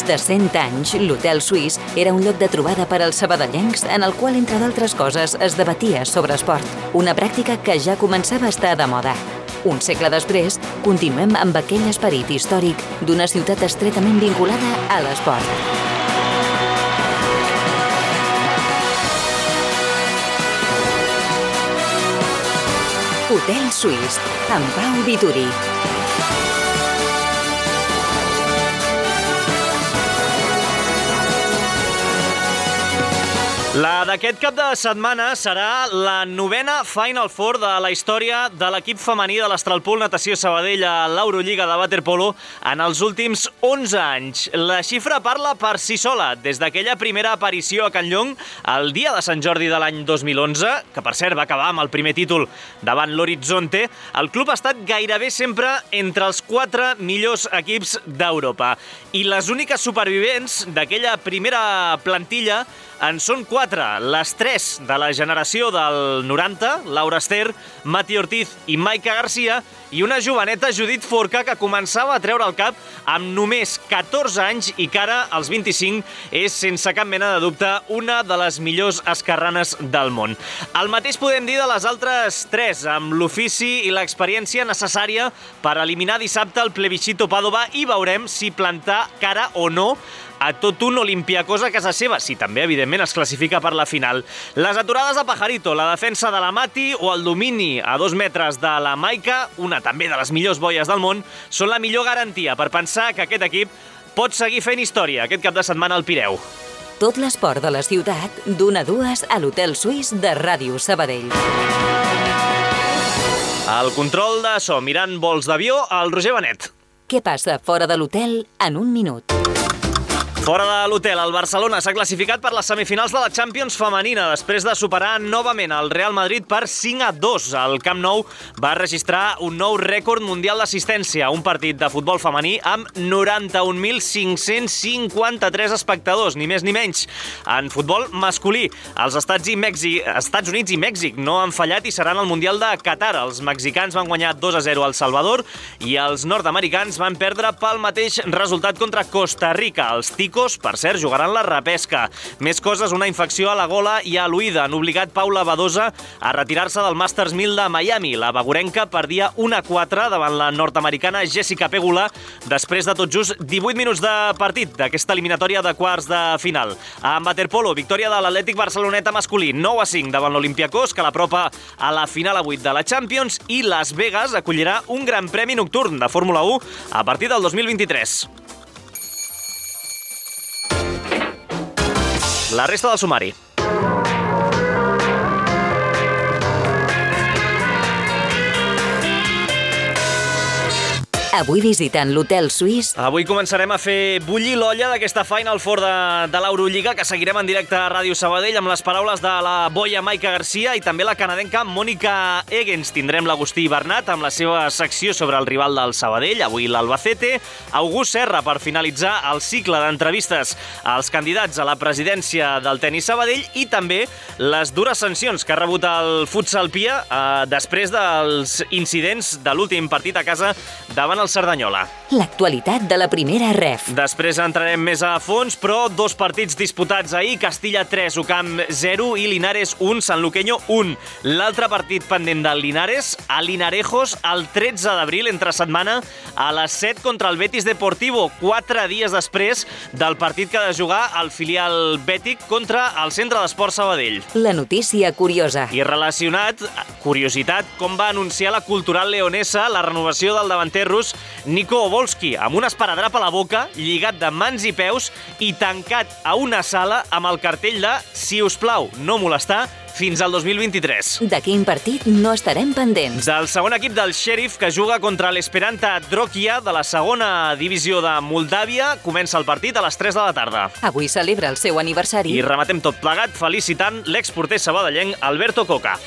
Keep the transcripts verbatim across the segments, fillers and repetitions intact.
de cent anys, l'Hotel Suís era un lloc de trobada per als sabadellencs en el qual, entre d'altres coses, es debatia sobre esport. Una pràctica que ja començava a estar de moda. Un segle després, continuem amb aquell esperit històric d'una ciutat estretament vinculada a l'esport. Hotel Suís, amb Pau Vituri. La d'aquest cap de setmana serà la novena Final Four de la història de l'equip femení de l'Astralpool Natació Sabadell a l'Eurolliga de waterpolo en els últims onze anys. La xifra parla per si sola. Des d'aquella primera aparició a Can Llong, el dia de Sant Jordi de l'any dos mil onze, que per cert va acabar amb el primer títol davant l'Horizonte, el club ha estat gairebé sempre entre els quatre millors equips d'Europa. I les úniques supervivents d'aquella primera plantilla en són quatre, les tres de la generació del noranta, Laura Ester, Mati Ortiz i Maika Garcia, i una joveneta, Judit Forca, que començava a treure el cap amb només catorze anys i que ara, als vint-i-cinc, és, sense cap mena de dubte, una de les millors esquerranes del món. El mateix podem dir de les altres tres, amb l'ofici i l'experiència necessària per eliminar dissabte el plebiscito Pàdova, i veurem si plantar cara o no a tot un Olympiacos a casa seva, si també, evidentment, es classifica per la final. Les aturades de Pajarito, la defensa de la Mati o el domini a dos metres de la Maika, una també de les millors boies del món, són la millor garantia per pensar que aquest equip pot seguir fent història aquest cap de setmana al Pireu. Tot l'esport de la ciutat, d'una a dues a l'Hotel Suís de Ràdio Sabadell. El control de so mirant vols d'avió, el Roger Benet. Què passa fora de l'hotel en un minut? Fora de l'hotel, el Barcelona s'ha classificat per les semifinals de la Champions femenina després de superar novament el Real Madrid per cinc a dos. El Camp Nou va registrar un nou rècord mundial d'assistència, un partit de futbol femení amb noranta-un mil cinc-cents cinquanta-tres espectadors, ni més ni menys. En futbol masculí, els Estats, i Mèxic, Estats Units i Mèxic no han fallat i seran al Mundial de Qatar. Els mexicans van guanyar dos a zero al Salvador i els nord-americans van perdre pel mateix resultat contra Costa Rica. Els ticos, per cert, jugaran la repesca. Més coses, una infecció a la gola i a l'oïda han obligat Paula Badosa a retirar-se del Masters mil de Miami. La bagurenca perdia un a quatre davant la nord-americana Jessica Pegula després de tot just divuit minuts de partit d'aquesta eliminatòria de quarts de final. En waterpolo, victòria de l'Atlètic Barceloneta masculí, nou a cinc davant l'Olympiacos, que l'apropa a la final a vuit de la Champions, i Las Vegas acollirà un gran premi nocturn de Fórmula u a partir del dos mil vint-i-tres. La resta del sumari. Avui visitant l'Hotel Suís. Avui començarem a fer bullir l'olla d'aquesta Final Four de, de l'Eurolliga, que seguirem en directe a Ràdio Sabadell amb les paraules de la boia Maika Garcia i també la canadenca Mònica Egens. Tindrem l'Agustí Bernat amb la seva secció sobre el rival del Sabadell, avui l'Albacete, August Serra per finalitzar el cicle d'entrevistes als candidats a la presidència del tenis Sabadell, i també les dures sancions que ha rebut el futsal Pia eh, després dels incidents de l'últim partit a casa davant el Cerdanyola. L'actualitat de la primera ref. Després entrarem més a fons, però dos partits disputats ahir, Castilla tres, Ocamp zero i Linares un, Sanluqueño un. L'altre partit pendent del Linares, a Linarejos, el tretze d'abril, entre setmana, a les set contra el Betis Deportivo, quatre dies després del partit que ha de jugar el filial bètic contra el Centre d'Esport Sabadell. La notícia curiosa. I relacionat, curiositat, com va anunciar la Cultural Leonesa la renovació del davanter rus Nico Obolski, amb un esparadrap a la boca, lligat de mans i peus i tancat a una sala amb el cartell de «Si us plau, no molestar», fins al dos mil vint-i-tres. De quin partit no estarem pendents? Del segon equip del Sheriff, que juga contra l'Esperanta Drokia de la segona divisió de Moldàvia. Comença el partit a les tres de la tarda. Avui celebra el seu aniversari. I rematem tot plegat felicitant l'exporter sabadellenc Alberto Coca.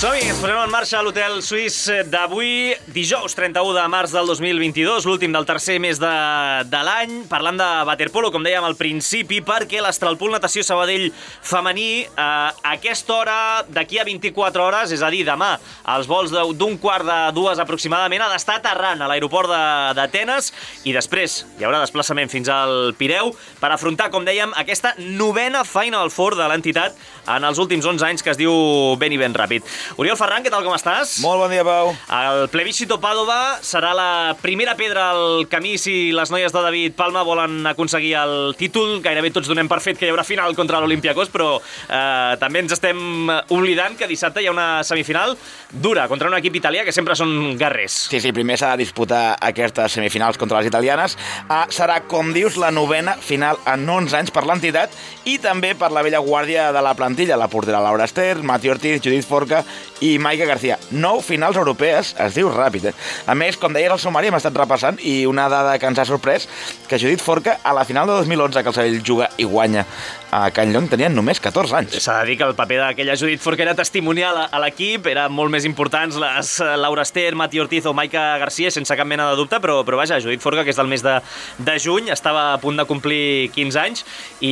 Som-hi, ens posem en marxa a l'hotel suís d'avui, dijous trenta-u de març del dos mil vint-i-dos, l'últim del tercer mes de, de l'any, parlant de waterpolo, com dèiem al principi, perquè l'Astralpool Natació Sabadell femení, eh, a aquesta hora, d'aquí a vint-i-quatre hores, és a dir, demà, als vols d'un quart de dues aproximadament, ha d'estar aterrant a l'aeroport d'Atenes i després hi haurà desplaçament fins al Pireu per afrontar, com dèiem, aquesta novena Final Four de l'entitat en els últims onze anys, que es diu ben i ben ràpid. Oriol Ferran, què tal, com estàs? Molt bon dia, Pau. El plebiscito Pàdova serà la primera pedra al camí si les noies de David Palma volen aconseguir el títol. Gairebé tots donem per fet que hi haurà final contra l'Olympiacos, però eh, també ens estem oblidant que dissabte hi ha una semifinal dura contra un equip italià que sempre són guerrers. Sí, sí, primer s'ha de disputar aquestes semifinals contra les italianes. Ah, serà, com dius, la novena final en onze anys per l'entitat i també per la vella guàrdia de la plantilla, la portera Laura Ester, Mati Ortiz, Judith Forca i Maika García. Nou finals europees, es diu ràpid, eh? A més, com deies al sumari, hem estat repassant i una dada que ens ha sorprès, que Judith Forca, a la final de dos mil onze, que el Sabadell juga i guanya a Can Llong, tenien només catorze anys. S'ha de dir que el paper d'aquella Judith Forca era testimonial a l'equip, eren molt més importants les Laura Ester, Mati Ortiz o Maika García, sense cap mena de dubte, però, però vaja, Judith Forca, que és del mes de, de juny, estava a punt de complir quinze anys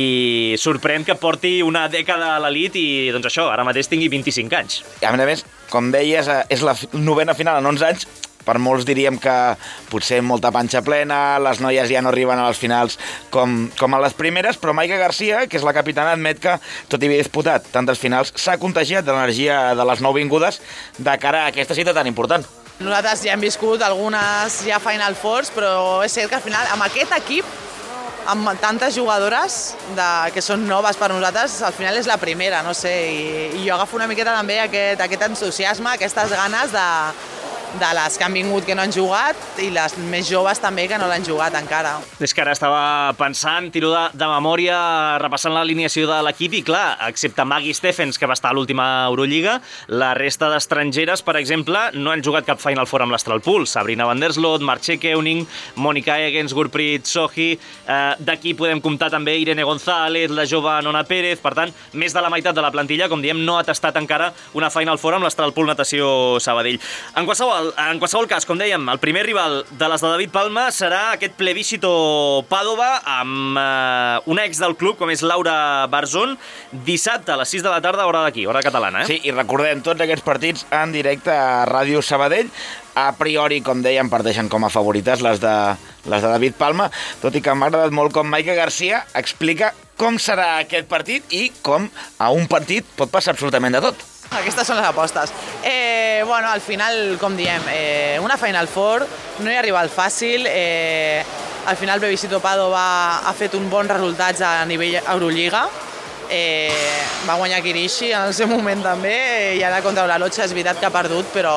i sorprèn que porti una dècada a l'elit i, doncs això, ara mateix tingui vint-i-cinc anys. I a més, com deies, és la novena final en onze anys. Per molts diríem que potser molta panxa plena, les noies ja no arriben a les finals com, com a les primeres, però Maika García, que és la capitana, admet que, tot i haver disputat tantes finals, s'ha contagiat de l'energia de les nouvingudes de cara a aquesta cita tan important. Nosaltres ja hem viscut algunes ja Final Fours, però és cert que al final, amb aquest equip, amb tantes jugadores de, que són noves per nosaltres, al final és la primera, no sé, i, i jo agafo una miqueta també aquest, aquest entusiasme, aquestes ganes de, de les que han vingut que no han jugat i les més joves també que no l'han jugat encara. És que ara estava pensant, tiro de, de memòria, repassant l'alineació de l'equip i clar, excepte Maggie Stephens, que va estar a l'última Eurolliga, la resta d'estrangeres, per exemple, no han jugat cap Final Four amb l'Astralpool. Sabrina van der Sloot, Marche Keuning, Monica Egens, Gurpreet Sohi, eh, d'aquí podem comptar també Irene González, la jove Nona Pérez, per tant, més de la meitat de la plantilla, com diem, no ha tastat encara una Final Four amb l'Astralpool Natació Sabadell. En qualsevol En qualsevol cas, com dèiem, el primer rival de les de David Palma serà aquest plebiscito Pàdova amb eh, una ex del club, com és Laura Barzón, dissabte a les sis de la tarda, hora d'aquí, hora catalana. Eh? Sí, i recordem tots aquests partits en directe a Ràdio Sabadell. A priori, com dèiem, parteixen com a favorites les de, les de David Palma, tot i que m'ha agradat molt com Maika García explica com serà aquest partit i com a un partit pot passar absolutament de tot. Aquestes són les apostes. Eh, bueno, al final, com diem, eh, una Final Four no hi arriba al fàcil. Eh, al final, Plebiscito Pàdova ha fet un bon resultats a nivell Eurolliga. Eh, va guanyar Kirishi en el seu moment també, eh, i ara contra la Lotxa és veritat que ha perdut, però,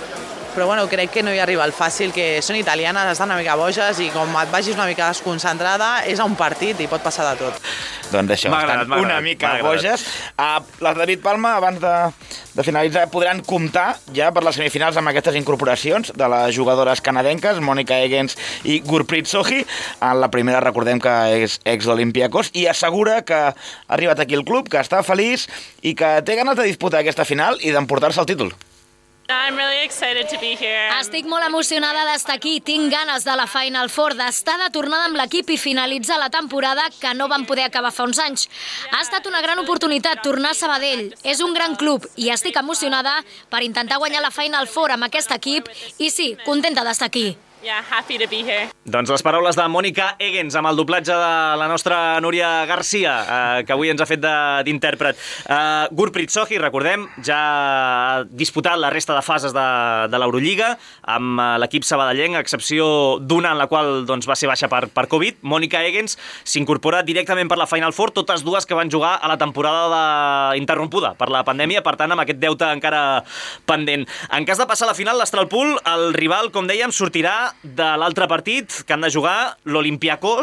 però bueno, crec que no hi arriba al fàcil, que són italianes, estan una mica boges i com et vagis una mica desconcentrada, és a un partit i pot passar de tot. Doncs això, estan una mica boges. Uh, les de David Palma, abans de, de finalitzar, podran comptar ja per les semifinals amb aquestes incorporacions de les jugadores canadenques, Monica Egens i Gurpreet Sohi. En la primera recordem que és ex d'Olympiacos i assegura que ha arribat aquí al club, que està feliç i que té ganes de disputar aquesta final i d'emportar-se el títol. I'm really excited to be here. Estic molt emocionada d'estar aquí. Tinc ganes de la Final Four, d'estar de tornada amb l'equip i finalitzar la temporada que no vam poder acabar fa uns anys. Ha estat una gran oportunitat tornar a Sabadell. És un gran club i estic emocionada per intentar guanyar la Final Four amb aquest equip i sí, contenta d'estar aquí. Yeah, happy to be here. Doncs les paraules de Mònica Egens amb el doblatge de la nostra Núria Garcia, eh, que avui ens ha fet d'intèrpret. Eh, Gurpreet Sohi, recordem, ja ha disputat la resta de fases de, de l'Eurolliga amb l'equip sabadellenc, a excepció d'una en la qual doncs, va ser baixa per, per Covid. Mònica Egens s'incorpora directament per la Final Four, totes dues que van jugar a la temporada de... interrompuda per la pandèmia, per tant, amb aquest deute encara pendent. En cas de passar a la final, l'Astralpool, el rival, com dèiem, sortirà de l'altre partit que han de jugar l'Olympiacos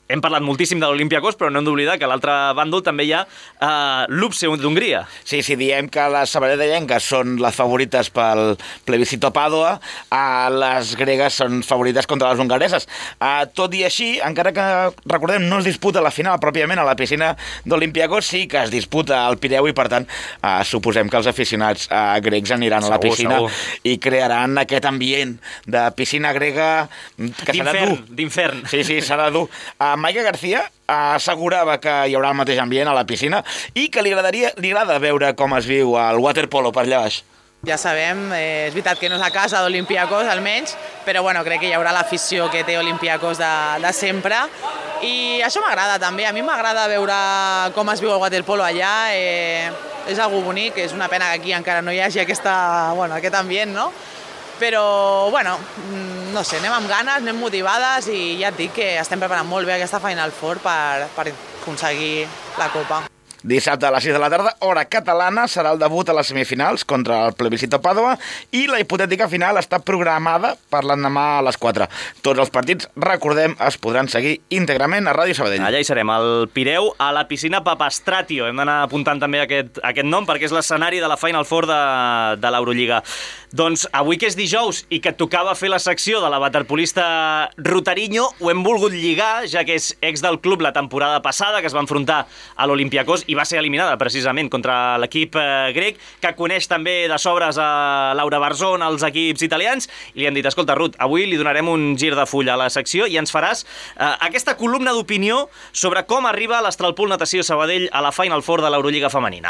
hem parlat moltíssim de l'Olympiacos, però no hem d'oblidar que a l'altre bàndol també hi ha uh, l'Upse d'Hongria. Sí, sí, diem que les sabadellenques són les favorites pel plebiscito Pàdua, uh, les gregues són favorites contra les hongareses. Uh, tot i així, encara que, recordem, no es disputa la final pròpiament a la piscina d'Olympiacos, sí que es disputa al Pireu i, per tant, uh, suposem que els aficionats uh, grecs aniran segur, a la piscina segur. I crearan aquest ambient de piscina grega que serà dur. D'infern. Sí, sí, serà dur. Uh, Maica García assegurava que hi haurà el mateix ambient a la piscina i que li agradaria, li agrada veure com es viu el waterpolo per allà baix. Ja sabem, eh, és veritat que no és la casa d'Olympiacos, almenys, però bueno, crec que hi haurà l'afició que té Olympiacos de, de sempre. I això m'agrada també, a mi m'agrada veure com es viu el waterpolo allà, eh, és algo bonic, és una pena que aquí encara no hi hagi aquesta, bueno, aquest ambient, no? Però, bueno, no sé, anem amb ganes, anem motivades i ja et dic que estem preparant molt bé aquesta Final Four per, per aconseguir la Copa. Dissabte a les sis de la tarda, hora catalana, serà el debut a les semifinals contra el plebiscito Pàdua i la hipotètica final està programada per l'endemà a les quatre. Tots els partits, recordem, es podran seguir íntegrament a Ràdio Sabadell. Allà hi serem, al Pireu, a la piscina Papastratio. Hem d'anar apuntant també aquest, aquest nom perquè és l'escenari de la Final Four de, de l'Eurolliga. Doncs avui que és dijous i que tocava fer la secció de la waterpolista Rutariño, ho hem volgut lligar, ja que és ex del club la temporada passada, que es va enfrontar a l'Olympiacos i va ser eliminada precisament contra l'equip eh, grec, que coneix també de sobres a Laura Barzón, els equips italians, i li han dit, escolta, Ruth, avui li donarem un gir de full a la secció i ens faràs eh, aquesta columna d'opinió sobre com arriba l'Astralpool Natació Sabadell a la Final Four de l'Eurolliga femenina.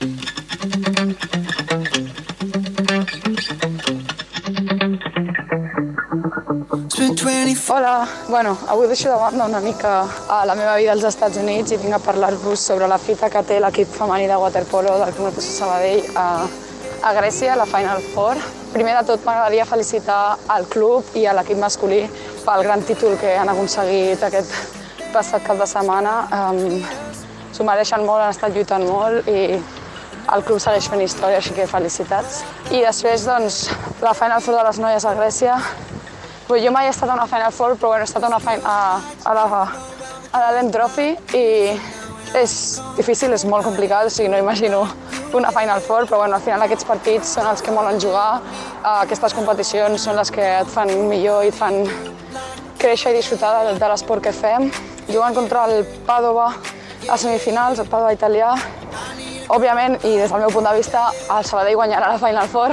Hola, bueno, avui deixo de banda una mica a la meva vida als Estats Units i vinc a parlar-vos sobre la fita que té l'equip femení de waterpolo del Club Natació Sabadell a, a Grècia, a la Final Four. Primer de tot m'agradaria felicitar al club i a l'equip masculí pel gran títol que han aconseguit aquest passat cap de setmana. Um, S'ho mereixen molt, han estat lluitant molt i el club segueix fent història, així que felicitats. I després, doncs, la Final Four de les noies a Grècia. Jo mai he estat a una Final Four, però bueno, he estat a, una final, a, a la, a la Lem Trophy i és difícil, és molt complicat, o sigui, no imagino una Final Four, però bueno, al final aquests partits són els que molen jugar, aquestes competicions són les que et fan millor i et fan créixer i disfrutar de, de l'esport que fem. Jugant contra el Padova a semifinals, el Padova italià, òbviament, i des del meu punt de vista, el Sabadell guanyarà la Final Four.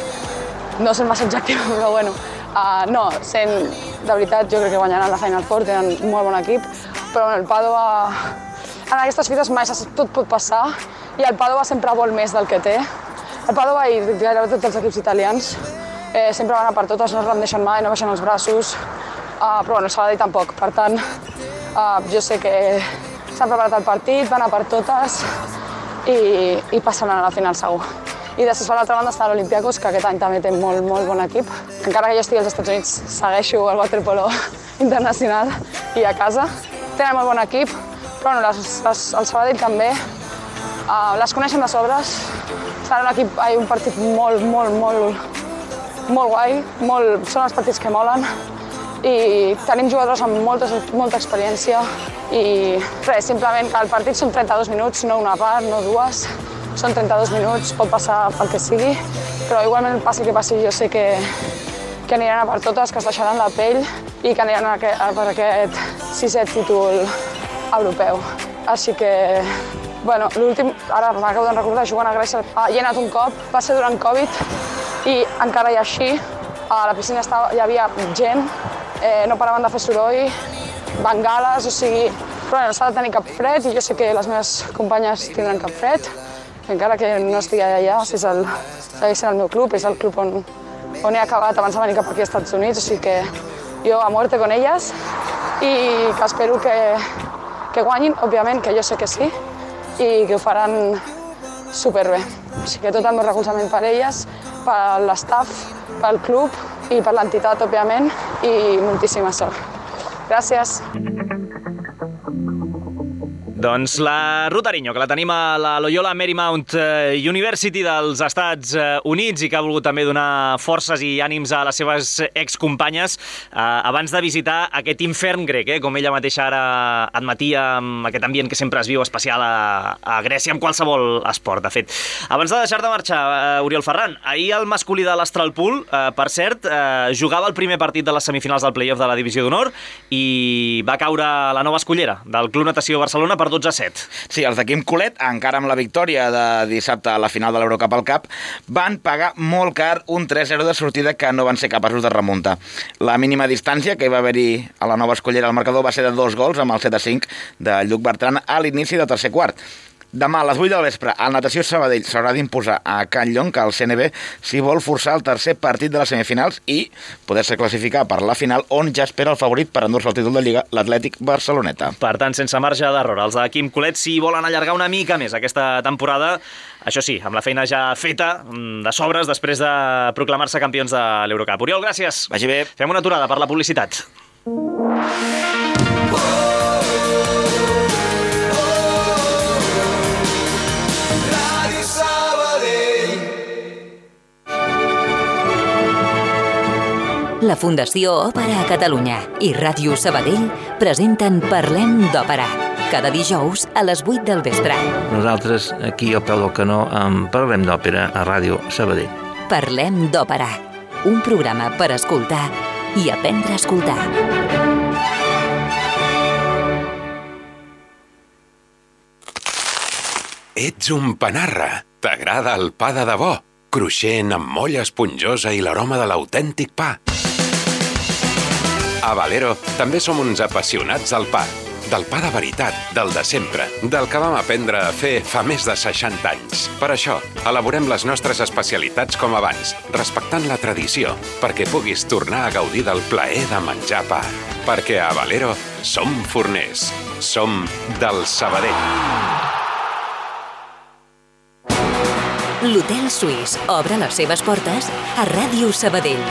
No sent massa objectiu, però bueno. Uh, no, sent, de veritat, jo crec que guanyaran la Final Four, tenen un molt bon equip, però bueno, el Padova, en aquestes fites mai tot pot passar i el Padova sempre vol més del que té. El Padova i gairebé tots els equips italians eh, sempre van a per totes, no es rendeixen mai, no baixen els braços, uh, però bueno, el Sabadell tampoc. Per tant, uh, jo sé que s'han preparat el partit, van a per totes i, i passaran a la final segur. I després, per l'altra banda, està l'Olympiacos, que aquest any també té molt, molt bon equip. Encara que jo estigui als Estats Units, segueixo el waterpolo internacional i a casa. Tenen molt bon equip, però bueno, les, les, el Sabadell també. Uh, les coneixen de sobres. Serà un equip, hi ha un partit molt, molt, molt, molt guai. Molt, són els partits que molen. I tenim jugadors amb molta, molta experiència. I res, simplement que el partit són trenta-dos minuts, no una part, no dues. Són trenta-dos minuts, pot passar el que sigui, però igualment passi el que passi, jo sé que, que aniran a per totes, que es deixaran la pell i que aniran a, a per aquest sisè títol europeu. Així que, bueno, l'últim, ara m'acabo de recordar, jugant a Grècia, hi he anat un cop, va ser durant Covid i encara i així, a la piscina estava, hi havia gent, eh, no paraven de fer soroll, bengales, o sigui, però no s'ha de tenir cap fred i jo sé que les meves companyes tindran cap fred. Encara que no estigui allà, si és el, segueix sent el meu club, és el club on, on he acabat abans de venir cap aquí als Estats Units, o sigui que jo a muerte con elles i que espero que, que guanyin, òbviament, que jo sé que sí, i que ho faran superbé. O sigui que tot el meu recolzament per elles, per l'estaf, pel club i per l'entitat, òbviament, i moltíssima sort. Gràcies. Doncs la Ruth Ariño, que la tenim a la Loyola Marymount University dels Estats Units i que ha volgut també donar forces i ànims a les seves excompanyes eh, abans de visitar aquest infern grec, eh, com ella mateixa ara admetia, amb aquest ambient que sempre es viu especial a, a Grècia, amb qualsevol esport, de fet. Abans de deixar de marxar, eh, Oriol Ferran, ahir el masculí de l'Astralpool, eh, per cert, eh, jugava el primer partit de les semifinals del play-off de la Divisió d'Honor i va caure a la nova escollera del Club Natació Barcelona per dotze a set. Sí, els de Quim Colet, encara amb la victòria de dissabte a la final de l'Eurocup al Cap, van pagar molt car un tres zero de sortida que no van ser capaços de remuntar. La mínima distància que hi va haver-hi a la nova escollera al marcador va ser de dos gols amb el set a cinc de Lluc Bertran a l'inici del tercer quart. Demà a les vuit del vespre, el Natació Sabadell s'haurà d'imposar a Can Llonc, al C N B, si vol forçar el tercer partit de les semifinals i poder-se classificar per la final, on ja espera el favorit per endur-se el títol de Lliga, l'Atlètic Barceloneta. Per tant, sense marge d'error, els de Quim Colet, si volen allargar una mica més aquesta temporada, això sí, amb la feina ja feta, de sobres, després de proclamar-se campions de l'Eurocup. Oriol, gràcies. Vagi bé. Fem una aturada per la publicitat. La Fundació Òpera a Catalunya i Ràdio Sabadell presenten Parlem d'Òpera, cada dijous a les vuit del vespre. Nosaltres, aquí al peu del canó, en Parlem d'Òpera a Ràdio Sabadell. Parlem d'Òpera, un programa per escoltar i aprendre a escoltar. Ets un panarra. T'agrada el pa de debò, cruixent amb molla esponjosa i l'aroma de l'autèntic pa. A Valero també som uns apassionats del pa, del pa de veritat, del de sempre, del que vam aprendre a fer fa més de seixanta anys. Per això, elaborem les nostres especialitats com abans, respectant la tradició, perquè puguis tornar a gaudir del plaer de menjar pa. Perquè a Valero som forners, som del Sabadell. L'Hotel Suís obre les seves portes a Ràdio Sabadell.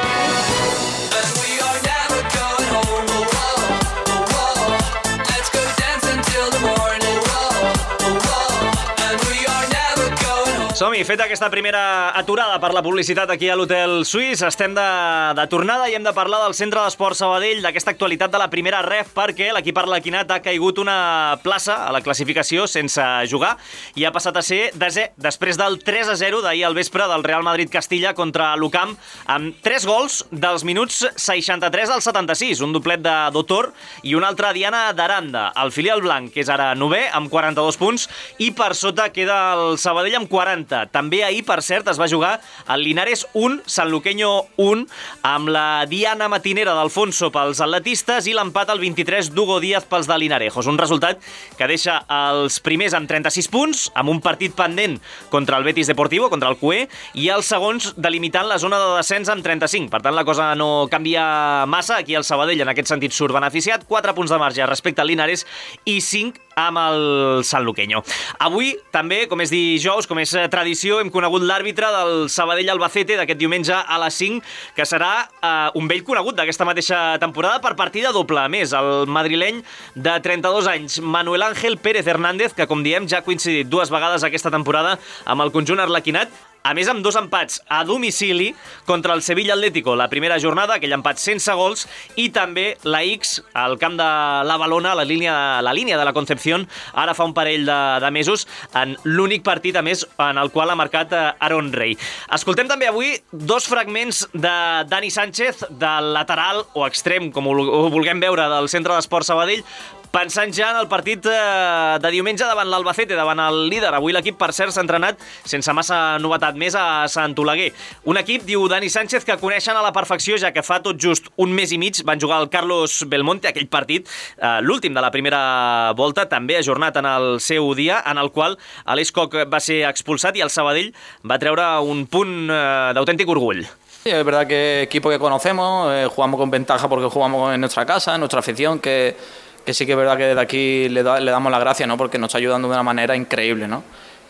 Som-hi, feta aquesta primera aturada per la publicitat aquí a l'Hotel Suís, estem de, de tornada i hem de parlar del Centre d'Esport Sabadell, d'aquesta actualitat de la primera ref, perquè l'equip arlequinat ha caigut una plaça a la classificació sense jugar i ha passat a ser desè, després del tres a zero d'ahir al vespre del Real Madrid-Castilla contra l'Ucamp, amb tres gols dels minuts seixanta-tres al setanta-sis, un doblet de Dotor i un altre Diana d'Aranda. El filial blanc, que és ara novè, amb quaranta-dos punts, i per sota queda el Sabadell amb quaranta. També ahir, per cert, es va jugar el Linares un, Sanluqueño un, amb la Diana matinera d'Alfonso pels atletistes i l'empat al vint-i-tres d'Hugo Díaz pels de Linarejos. Un resultat que deixa els primers amb trenta-sis punts, amb un partit pendent contra el Betis Deportivo, contra el Cué, i els segons delimitant la zona de descens amb trenta-cinc. Per tant, la cosa no canvia massa. Aquí el Sabadell, en aquest sentit, surt beneficiat. quatre punts de marge respecte al Linares i cinc amb el Sanluqueño. Avui, també, com és dijous, com és tradició, hem conegut l'àrbitre del Sabadell-Albacete d'aquest diumenge a les cinc, que serà eh, un vell conegut d'aquesta mateixa temporada per partida doble. A més, el madrileny de trenta-dos anys, Manuel Ángel Pérez Hernández, que, com diem, ja ha coincidit dues vegades aquesta temporada amb el conjunt arlequinat, a més amb dos empats a domicili contra el Sevilla Atlético la primera jornada, aquell empat sense gols, i també la X al camp de la Balona, la línia, la línia de la Concepción, ara fa un parell de, de mesos, en l'únic partit, a més, en el qual ha marcat Aaron Rey. Escoltem també avui dos fragments de Dani Sánchez, del lateral o extrem, com ho vulguem veure, del Centre d'Esport Sabadell, pensant ja en el partit de diumenge davant l'Albacete, davant el líder. Avui l'equip, per cert, s'ha entrenat sense massa novetat més a Sant Oleguer. Un equip, diu Dani Sánchez, que coneixen a la perfecció, ja que fa tot just un mes i mig van jugar el Carlos Belmonte, aquell partit, l'últim de la primera volta, també ajornat en el seu dia, en el qual Aleix Koch va ser expulsat i el Sabadell va treure un punt d'autèntic orgull. Sí, es verdad que equipo que conocemos, eh, jugamos con ventaja porque jugamos en nuestra casa, en nuestra afición, que, que sí que es verdad que desde aquí le, da, le damos las gracias, ¿no? Porque nos está ayudando de una manera increíble, ¿no?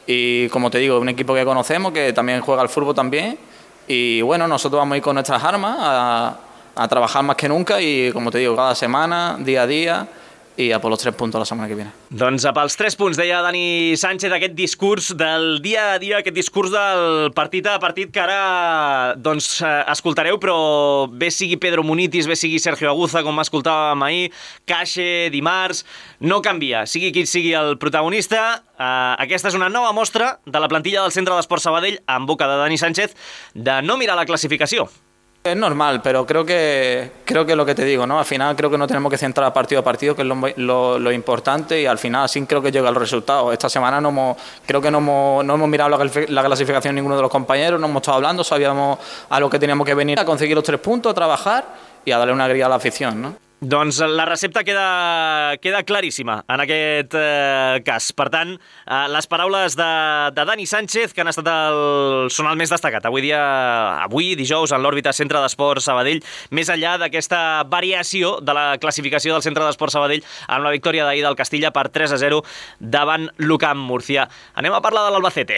Y como te digo, un equipo que conocemos, que también juega al fútbol también, y bueno, nosotros vamos a ir con nuestras armas a, a trabajar más que nunca y como te digo, cada semana, día a día, y a por los tres puntos la semana que viene. Doncs pels tres punts, deia Dani Sánchez, aquest discurs del dia a dia, aquest discurs del partit a partit que ara doncs, escoltareu, però bé sigui Pedro Munitis, bé sigui Sergio Aguza, com escoltàvem ahir, Caixe, dimarts, no canvia. Sigui qui sigui el protagonista, eh, aquesta és una nova mostra de la plantilla del Centre d'Esports Sabadell, en boca de Dani Sánchez, de no mirar la clasificació. Es normal, pero creo que creo que lo que te digo, ¿no? Al final creo que no tenemos que centrar partido a partido, que es lo, lo, lo importante, y al final así creo que llega el resultado. Esta semana no hemos, creo que no hemos, no hemos mirado la, la clasificación ninguno de los compañeros, no hemos estado hablando, sabíamos a lo que teníamos que venir, a conseguir los tres puntos, a trabajar y a darle una alegría a la afición, ¿no? Doncs la recepta queda, queda claríssima en aquest eh, cas. Per tant, eh, les paraules de, de Dani Sánchez, que han estat el, són el més destacat avui dia, avui, dijous, en l'òrbita Centre d'Esports Sabadell, més enllà d'aquesta variació de la classificació del Centre d'Esports Sabadell amb la victòria d'ahir del Castilla per tres a zero davant l'U C A M Murcia. Anem a parlar de l'Albacete.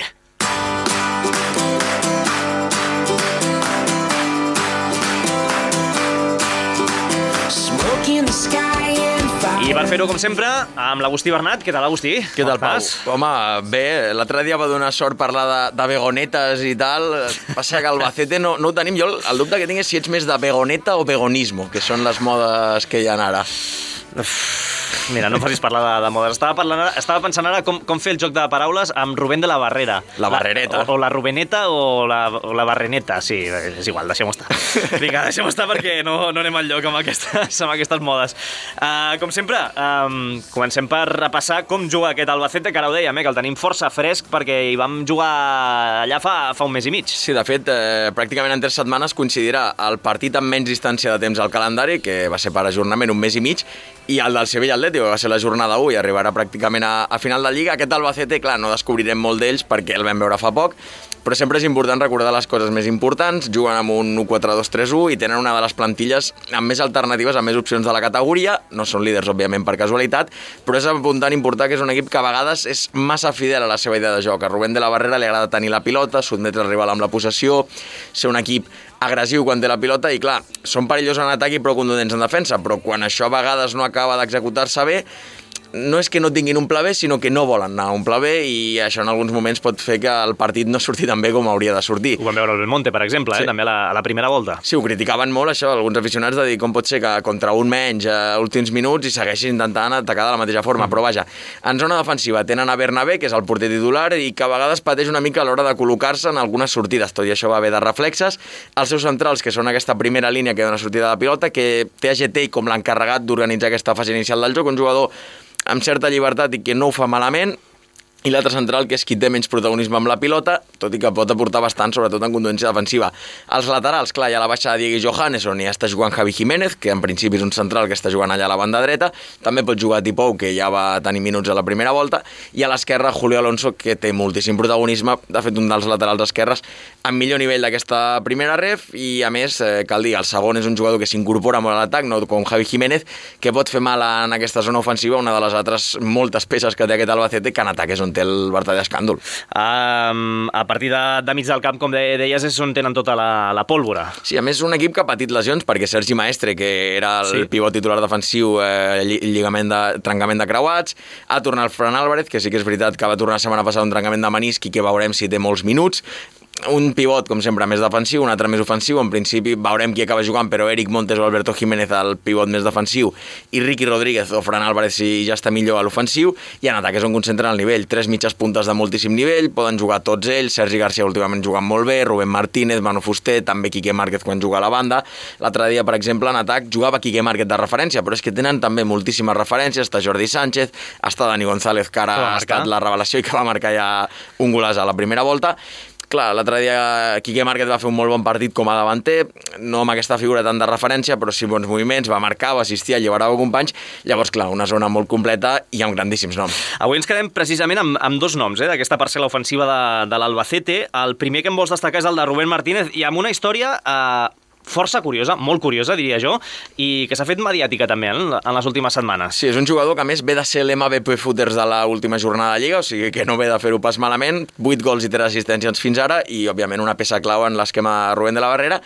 I per fer-ho, com sempre, amb l'Agustí Bernat. Què tal, Agustí? Què tal, Pau? Home, bé, l'altre dia va donar sort parlar de, de begonetes i tal. Passa que Albacete no, no ho tenim. Jo el dubte que tinc és si ets més de begoneta o begonismo, que són les modes que hi ha ara. Mira, no em facis parlar de, de modes. Estava, parlant, estava pensant ara com, com fer el joc de paraules amb Rubén de la Barrera. La Barrereta. La, o, o la Rubeneta o la, o la Barreneta. Sí, és igual, deixem-ho estar. Vinga, deixem-ho estar perquè no, no anem al lloc amb aquestes, amb aquestes modes. Uh, com sempre, um, comencem per repassar com juga aquest Albacete, que ara ho dèiem, eh, que el tenim força fresc perquè hi vam jugar allà fa, fa un mes i mig. Sí, de fet, eh, pràcticament en tres setmanes coincidirà el partit amb menys distància de temps al calendari, que va ser per ajornament un mes i mig, i el del Sevilla Atlètic, que va ser la jornada u i arribarà pràcticament a, a final de Lliga. Aquest Albacete, clar, no descobrirem molt d'ells perquè el vam veure fa poc, però sempre és important recordar les coses més importants. Juguen amb un u quatre dos tres u i tenen una de les plantilles amb més alternatives, amb més opcions de la categoria. No són líders, òbviament, per casualitat, però és important important que és un equip que a vegades és massa fidel a la seva idea de joc. A Rubén de la Barrera li agrada tenir la pilota, sotmetre el rival amb la possessió, ser un equip agressiu quan té la pilota i, clar, són perillosos en atac i prou contundents en defensa, però quan això a vegades no acaba d'executar-se bé, no és que no tinguin un pla B, sinó que no volen anar a un pla B, i això en alguns moments pot fer que el partit no surti tan bé com hauria de sortir. Ho vam veure al Belmonte, per exemple, sí. eh? també a la, a la primera volta. Sí, ho criticaven molt, això, alguns aficionats, de dir com pot ser que contra un menys a últims minuts i segueixin intentant atacar de la mateixa forma, mm. però vaja, en zona defensiva tenen a Bernabé, que és el porter titular, i que a vegades pateix una mica a l'hora de col·locar-se en algunes sortides, tot i això va bé de reflexes. Els seus centrals, que són aquesta primera línia que dona sortida de pilota, que té a G T com l'encarregat d'organitzar aquesta fase inicial del joc, un jugador amb certa llibertat i que no ho fa malament, i l'altre central, que és qui té menys protagonisme amb la pilota, tot i que pot aportar bastant, sobretot en contundència defensiva. Els laterals, clar, hi ha la baixa de Diego Johannesson i ja està jugant Javi Jiménez, que en principi és un central que està jugant allà a la banda dreta, també pot jugar Tipou, que ja va tenir minuts a la primera volta, i a l'esquerra Julio Alonso, que té moltíssim protagonisme, de fet un dels laterals esquerres amb millor nivell d'aquesta primera ref, i a més, eh, cal dir, el segon és un jugador que s'incorpora molt a l'atac, no com Javi Jiménez, que pot fer mal en aquesta zona ofensiva, una de les altres moltes peces que té aquest Albacete, que en atac és on té el vertader escàndol. Um, a partir de, de mig del camp, com de, deies, és on tenen tota la, la pólvora. Sí, a més és un equip que ha patit lesions, perquè Sergi Maestre, que era el sí. pivot titular defensiu, eh, lligament de, trencament de creuats, ha tornat el Fran Álvarez, que sí que és veritat que va tornar la setmana passada un trencament de menisc i que veurem si té molts minuts. Un pivot, com sempre, més defensiu, un altre més ofensiu. En principi veurem qui acaba jugant, però Eric Montes o Alberto Jiménez el pivot més defensiu, i Ricky Rodríguez o Fran Álvarez si ja està millor a l'ofensiu, i en atac és on concentren el nivell. Tres mitges puntes de moltíssim nivell, poden jugar tots ells. Sergi Garcia últimament jugant molt bé, Rubén Martínez, Manu Fuster, també Quique Márquez quan juga a la banda. L'altre dia, per exemple, en atac jugava Quique Márquez de referència, però és que tenen també moltíssimes referències. Està Jordi Sánchez, està Dani González, que ara ha estat la revelació i que va marcar ja un golaç a la primera volta. Clar, l'altre dia Quique Márquez va fer un molt bon partit com a davanter, no amb aquesta figura tant de referència, però sí bons moviments, va marcar, va assistir, alliberava companys. Llavors, clar, una zona molt completa i amb grandíssims noms. Avui ens quedem precisament amb, amb dos noms eh, d'aquesta parcel·la ofensiva de, de l'Albacete. El primer que em vols destacar és el de Rubén Martínez, i amb una història eh, força curiosa, molt curiosa, diria jo, i que s'ha fet mediàtica també en, en les últimes setmanes. Sí, és un jugador que a més ve de ser l'M V P Footers de l'última jornada de Lliga, o sigui que no ve de fer-ho pas malament, vuit gols i tres assistències fins ara, i òbviament una peça clau en l'esquema Rubén de la Barrera,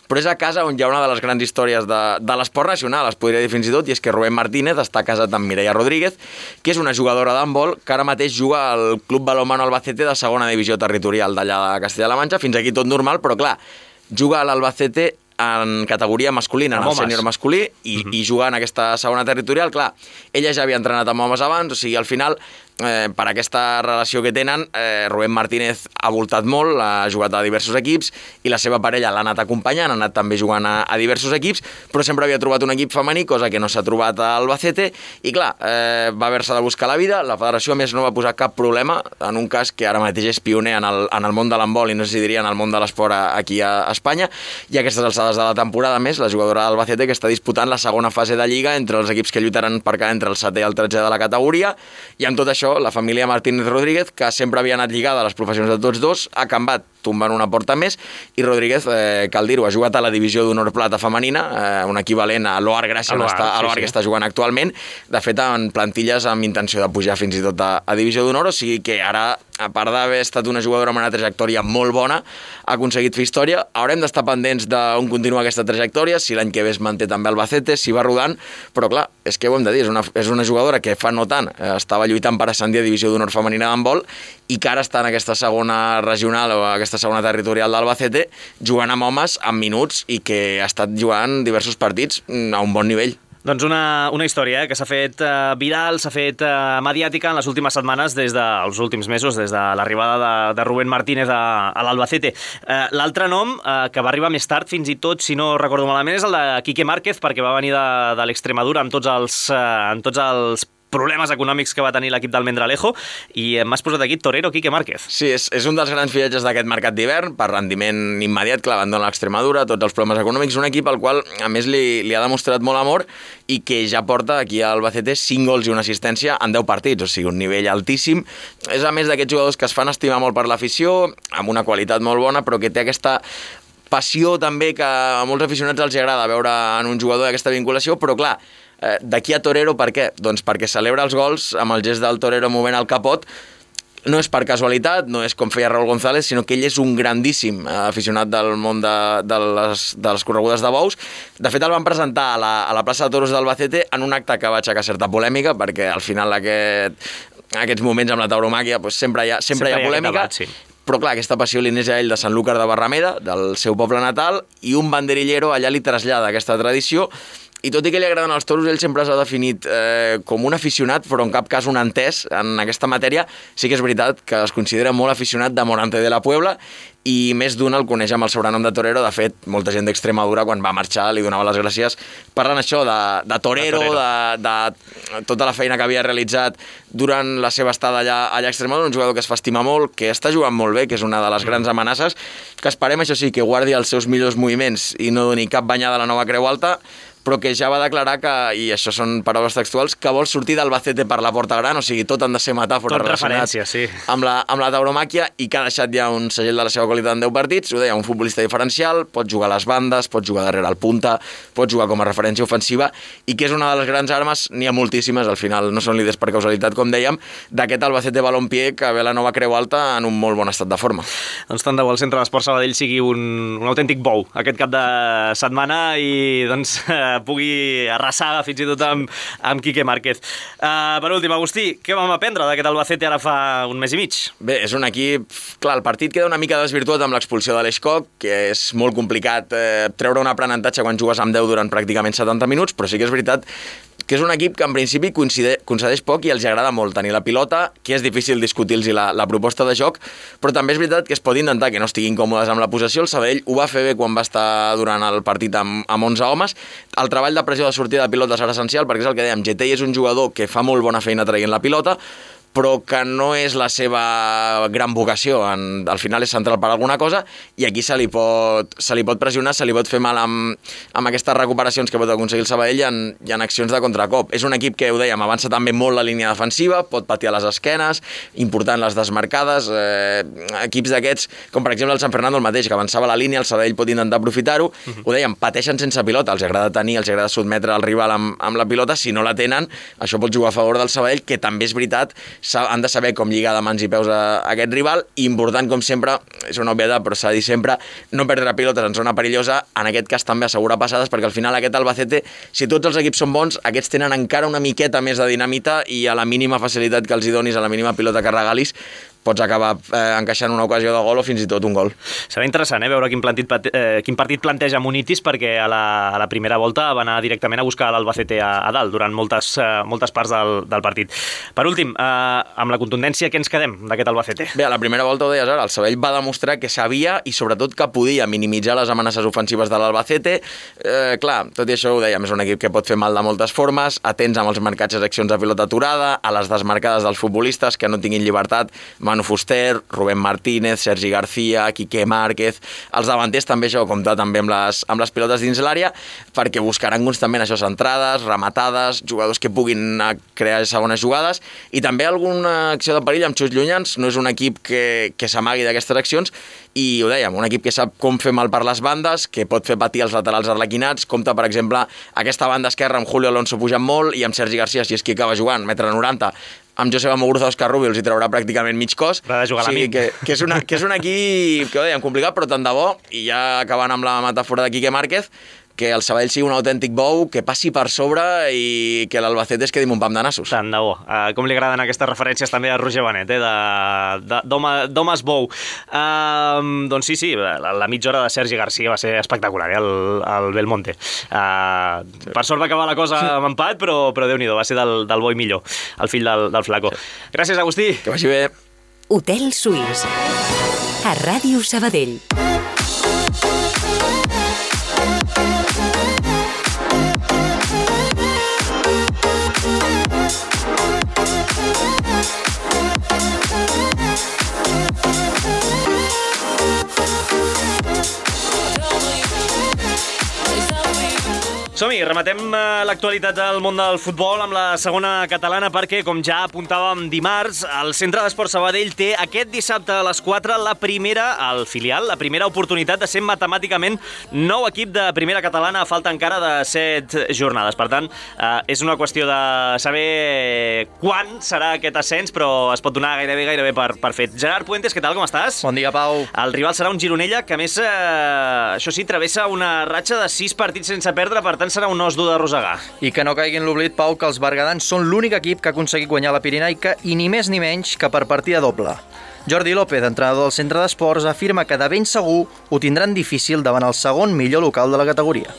però és a casa on hi ha una de les grans històries de, de l'esport nacional, es podria dir fins i tot, i és que Rubén Martínez està casat amb Mireia Rodríguez, que és una jugadora d'handbol que ara mateix juga al Club Balonmano Albacete de segona divisió territorial d'allà de Castella-La Manxa. Fins aquí tot normal, però clar, juga a l'Albacete en categoria masculina, en el sènior masculí, i, uh-huh. i juga en aquesta segona territorial. Clar, ella ja havia entrenat amb homes abans, o sigui, al final, eh, per aquesta relació que tenen, eh, Rubén Martínez ha voltat molt, ha jugat a diversos equips, i la seva parella l'ha anat acompanyant, ha anat també jugant a, a diversos equips, però sempre havia trobat un equip femení, cosa que no s'ha trobat a Albacete, i clar, eh, va haver-se de buscar la vida. La federació, a més, no va posar cap problema, en un cas que ara mateix és pioner en el, en el món de l'handbol, i no sé si diria en el món de l'esport aquí a Espanya, i aquestes alçades de la temporada, més, la jugadora d'Albacete que està disputant la segona fase de Lliga entre els equips que lluitaran per quedar entre el setè i el tretzè de la categoria, i amb tot això, la família Martínez Rodríguez, que sempre havia anat lligada a les professions de tots dos, ha acabat tombant una porta més, i Rodríguez, eh, cal dir-ho, ha jugat a la divisió d'honor plata femenina, eh, un equivalent a l'O A R Gràcia, on està, a l'O A R sí, sí. que està jugant actualment, de fet en plantilles amb intenció de pujar fins i tot a, a divisió d'honor, o sigui que ara, a part d'haver estat una jugadora amb una trajectòria molt bona, ha aconseguit fer història. Haurem d'estar pendents d'on continua aquesta trajectòria, si l'any que ve es manté també Albacete, si va rodant, però clar, és que ho hem de dir, és una, és una jugadora que fa no tant eh, estava lluitant per ascendir a divisió d'honor femenina d'handbol, i que ara està en aquesta segona regional o aquesta segona territorial d'Albacete jugant amb homes amb minuts, i que ha estat jugant diversos partits a un bon nivell. Doncs una, una història eh, que s'ha fet eh, viral, s'ha fet eh, mediàtica en les últimes setmanes, des dels últims mesos, des de l'arribada de, de Rubén Martínez a, a l'Albacete. Eh, L'altre nom, eh, que va arribar més tard, fins i tot, si no recordo malament, és el de Quique Márquez, perquè va venir de, de l'Extremadura amb tots els, eh, amb tots els problemes econòmics que va tenir l'equip d'Almendralejo, i m'has posat aquí Torero Quique Márquez. Sí, és, és un dels grans fitxatges d'aquest mercat d'hivern, per rendiment immediat, que l'abandona l'Extremadura, tots els problemes econòmics, un equip al qual, a més, li, li ha demostrat molt amor, i que ja porta aquí a Albacete cinc gols i una assistència en deu partits, o sigui, un nivell altíssim. És, a més, d'aquests jugadors que es fan estimar molt per l'afició, amb una qualitat molt bona, però que té aquesta passió també que a molts aficionats els agrada veure en un jugador aquesta vinculació, però clar, eh, d'aquí a Torero per què? Doncs perquè celebra els gols amb el gest del Torero movent el capot. No és per casualitat, no és com feia Raúl González, sinó que ell és un grandíssim aficionat del món de, de, les, de les corregudes de bous. De fet, el van presentar a la, a la plaça de Toros d'Albacete en un acte que va aixecar certa polèmica, perquè al final aquest, aquests moments amb la tauromàquia doncs sempre hi ha, sempre sempre hi ha polèmica. Debat, sí. Però clar, aquesta passió li neix a ell de Sant Lúcar de Barrameda, del seu poble natal, i un banderillero allà li trasllada aquesta tradició. I tot i que li agraden els toros, ell sempre s'ha definit eh, com un aficionat, però en cap cas un entès en aquesta matèria. Sí que és veritat que es considera molt aficionat de Morante de la Puebla, i més d'un el coneix amb el sobrenom de Torero. De fet, molta gent d'Extremadura, quan va marxar, li donava les gràcies parlant això de, de Torero, de, torero. de, de tota la feina que havia realitzat durant la seva estada allà, allà a Extremadura, un jugador que es fa estimar molt, que està jugant molt bé, que és una de les grans amenaces, que esperem, això sí, que guardi els seus millors moviments i no doni cap banyada a la nova Creu Alta, però que ja va declarar que, i això són paraules textuals, que vol sortir d'Albacete per la porta gran, o sigui, tot han de ser metàfores relacionats sí. amb, la, amb la tauromàquia, i que ha deixat ja un segell de la seva qualitat en deu partits. Ho deia, un futbolista diferencial, pot jugar a les bandes, pot jugar darrere el punta, pot jugar com a referència ofensiva, i que és una de les grans armes, n'hi ha moltíssimes, al final no són líders per causalitat, com dèiem, d'aquest Albacete Balompié que ve la nova Creu Alta en un molt bon estat de forma. Doncs tant de bo el Centre d'Esport Sabadell sigui un, un autèntic bou aquest cap de setmana, i doncs pugui arrasar fins i tot amb, amb Quique Márquez. Uh, per últim, Agustí, què vam aprendre d'aquest Albacete ara fa un mes i mig? Bé, és un equip... Clar, el partit queda una mica desvirtuat amb l'expulsió de l'Eixcoc, que és molt complicat eh, treure un aprenentatge quan jugues amb deu durant pràcticament setanta minuts, però sí que és veritat que és un equip que en principi concedeix poc i els agrada molt tenir la pilota, que és difícil discutir-los la, la proposta de joc, però també és veritat que es pot intentar que no estiguin còmodes amb la possessió. El Sabadell ho va fer bé quan va estar durant el partit amb, amb onze homes. El treball de pressió de sortida de pilota serà essencial, perquè és el que dèiem, Getey és un jugador que fa molt bona feina traient la pilota, però que no és la seva gran vocació. En, al final és central per alguna cosa, i aquí se li pot, se li pot pressionar, se li pot fer mal amb, amb aquestes recuperacions que pot aconseguir el Sabadell en, i en accions de contracop. És un equip que, ho dèiem, avança també molt la línia defensiva, pot patir a les esquenes, important les desmarcades, eh, equips d'aquests, com per exemple el Sant Fernando el mateix, que avançava la línia, el Sabadell pot intentar aprofitar-ho. Uh-huh. Ho dèiem, pateixen sense pilota, els agrada tenir, els agrada sotmetre el rival amb, amb la pilota. Si no la tenen, això pot jugar a favor del Sabadell, que també és veritat han de saber com lligar de mans i peus a aquest rival, i important, com sempre, és una obvietat, però s'ha de dir sempre, no perdre pilotes en zona perillosa, en aquest cas també assegurar passades, perquè al final aquest Albacete, si tots els equips són bons, aquests tenen encara una miqueta més de dinamita, i a la mínima facilitat que els hi donis, a la mínima pilota que regalis, pots acabar eh, encaixant una ocasió de gol o fins i tot un gol. Serà interessant eh, veure quin, plantit, eh, quin partit planteja Munitis, perquè a la, a la primera volta va anar directament a buscar l'Albacete a, a dalt durant moltes, eh, moltes parts del, del partit. Per últim, eh, amb la contundència, què ens quedem d'aquest Albacete? Bé, a la primera volta ho deies ara, el Sabadell va demostrar que sabia i sobretot que podia minimitzar les amenaces ofensives de l'Albacete. Eh, clar, tot i això ho dèiem, és un equip que pot fer mal de moltes formes, atents amb els marcatges d'accions de pilota aturada, a les desmarcades dels futbolistes que no tinguin llibertat, Manu Fuster, Rubén Martínez, Sergi García, Quique Márquez. Els davanters també això, comptar també amb les, amb les pilotes dins l'àrea, perquè buscaran constantment això, centrades, rematades, jugadors que puguin crear segones jugades, i també alguna acció de perill amb xuts llunyans. No és un equip que, que s'amagui d'aquestes accions, i ho dèiem, un equip que sap com fer mal per les bandes, que pot fer patir els laterals arlequinats. Compta, per exemple, aquesta banda esquerra amb Julio Alonso pujant molt, i amb Sergi García, si és qui acaba jugant, metre noranta, amb Joseba Muguruza, Òscar Rubio, els hi traurà pràcticament mig cos. Va de jugar o sigui, l'amic. que, que, és una, que és un equip, que ho dèiem, complicat, però tant de bo, i ja acabant amb la metàfora de Quique Márquez, que el Sabadell sigui un autèntic bou, que passi per sobre i que l'Albacete es quedi amb un pam de nassos. Tant de bo. Uh, com li agraden aquestes referències també a Roger Benet, eh? d'homes bou. Uh, doncs sí, sí, la, la mitja hora de Sergi García va ser espectacular, eh? el, el Belmonte. Uh, per sort va acabar la cosa amb empat, però, però Déu-n'hi-do, va ser del, del bo i millor, el fill del, del flaco. Gràcies, Agustí. Que vagi bé. Hotel Suís, a Ràdio Sabadell. Som-hi, rematem l'actualitat del món del futbol amb la segona catalana, perquè, com ja apuntàvem dimarts, el Centre d'Esports Sabadell té aquest dissabte a les quatre la primera, el filial, la primera oportunitat de ser matemàticament nou equip de primera catalana a falta encara de set jornades. Per tant, eh, és una qüestió de saber quan serà aquest ascens, però es pot donar gairebé gairebé per, per fet. Gerard Puentes, què tal, com estàs? Bon dia, Pau. El rival serà un Gironella que, a més, eh, això sí, travessa una ratxa de sis partits sense perdre, per tant, serà un os dur d'arrossegar. I que no caigui en l'oblit, Pau, que els bergadans són l'únic equip que ha aconseguit guanyar la Pirinaica, i ni més ni menys que per partida doble. Jordi López, entrenador del Centre d'Esports, afirma que de ben segur ho tindran difícil davant el segon millor local de la categoria.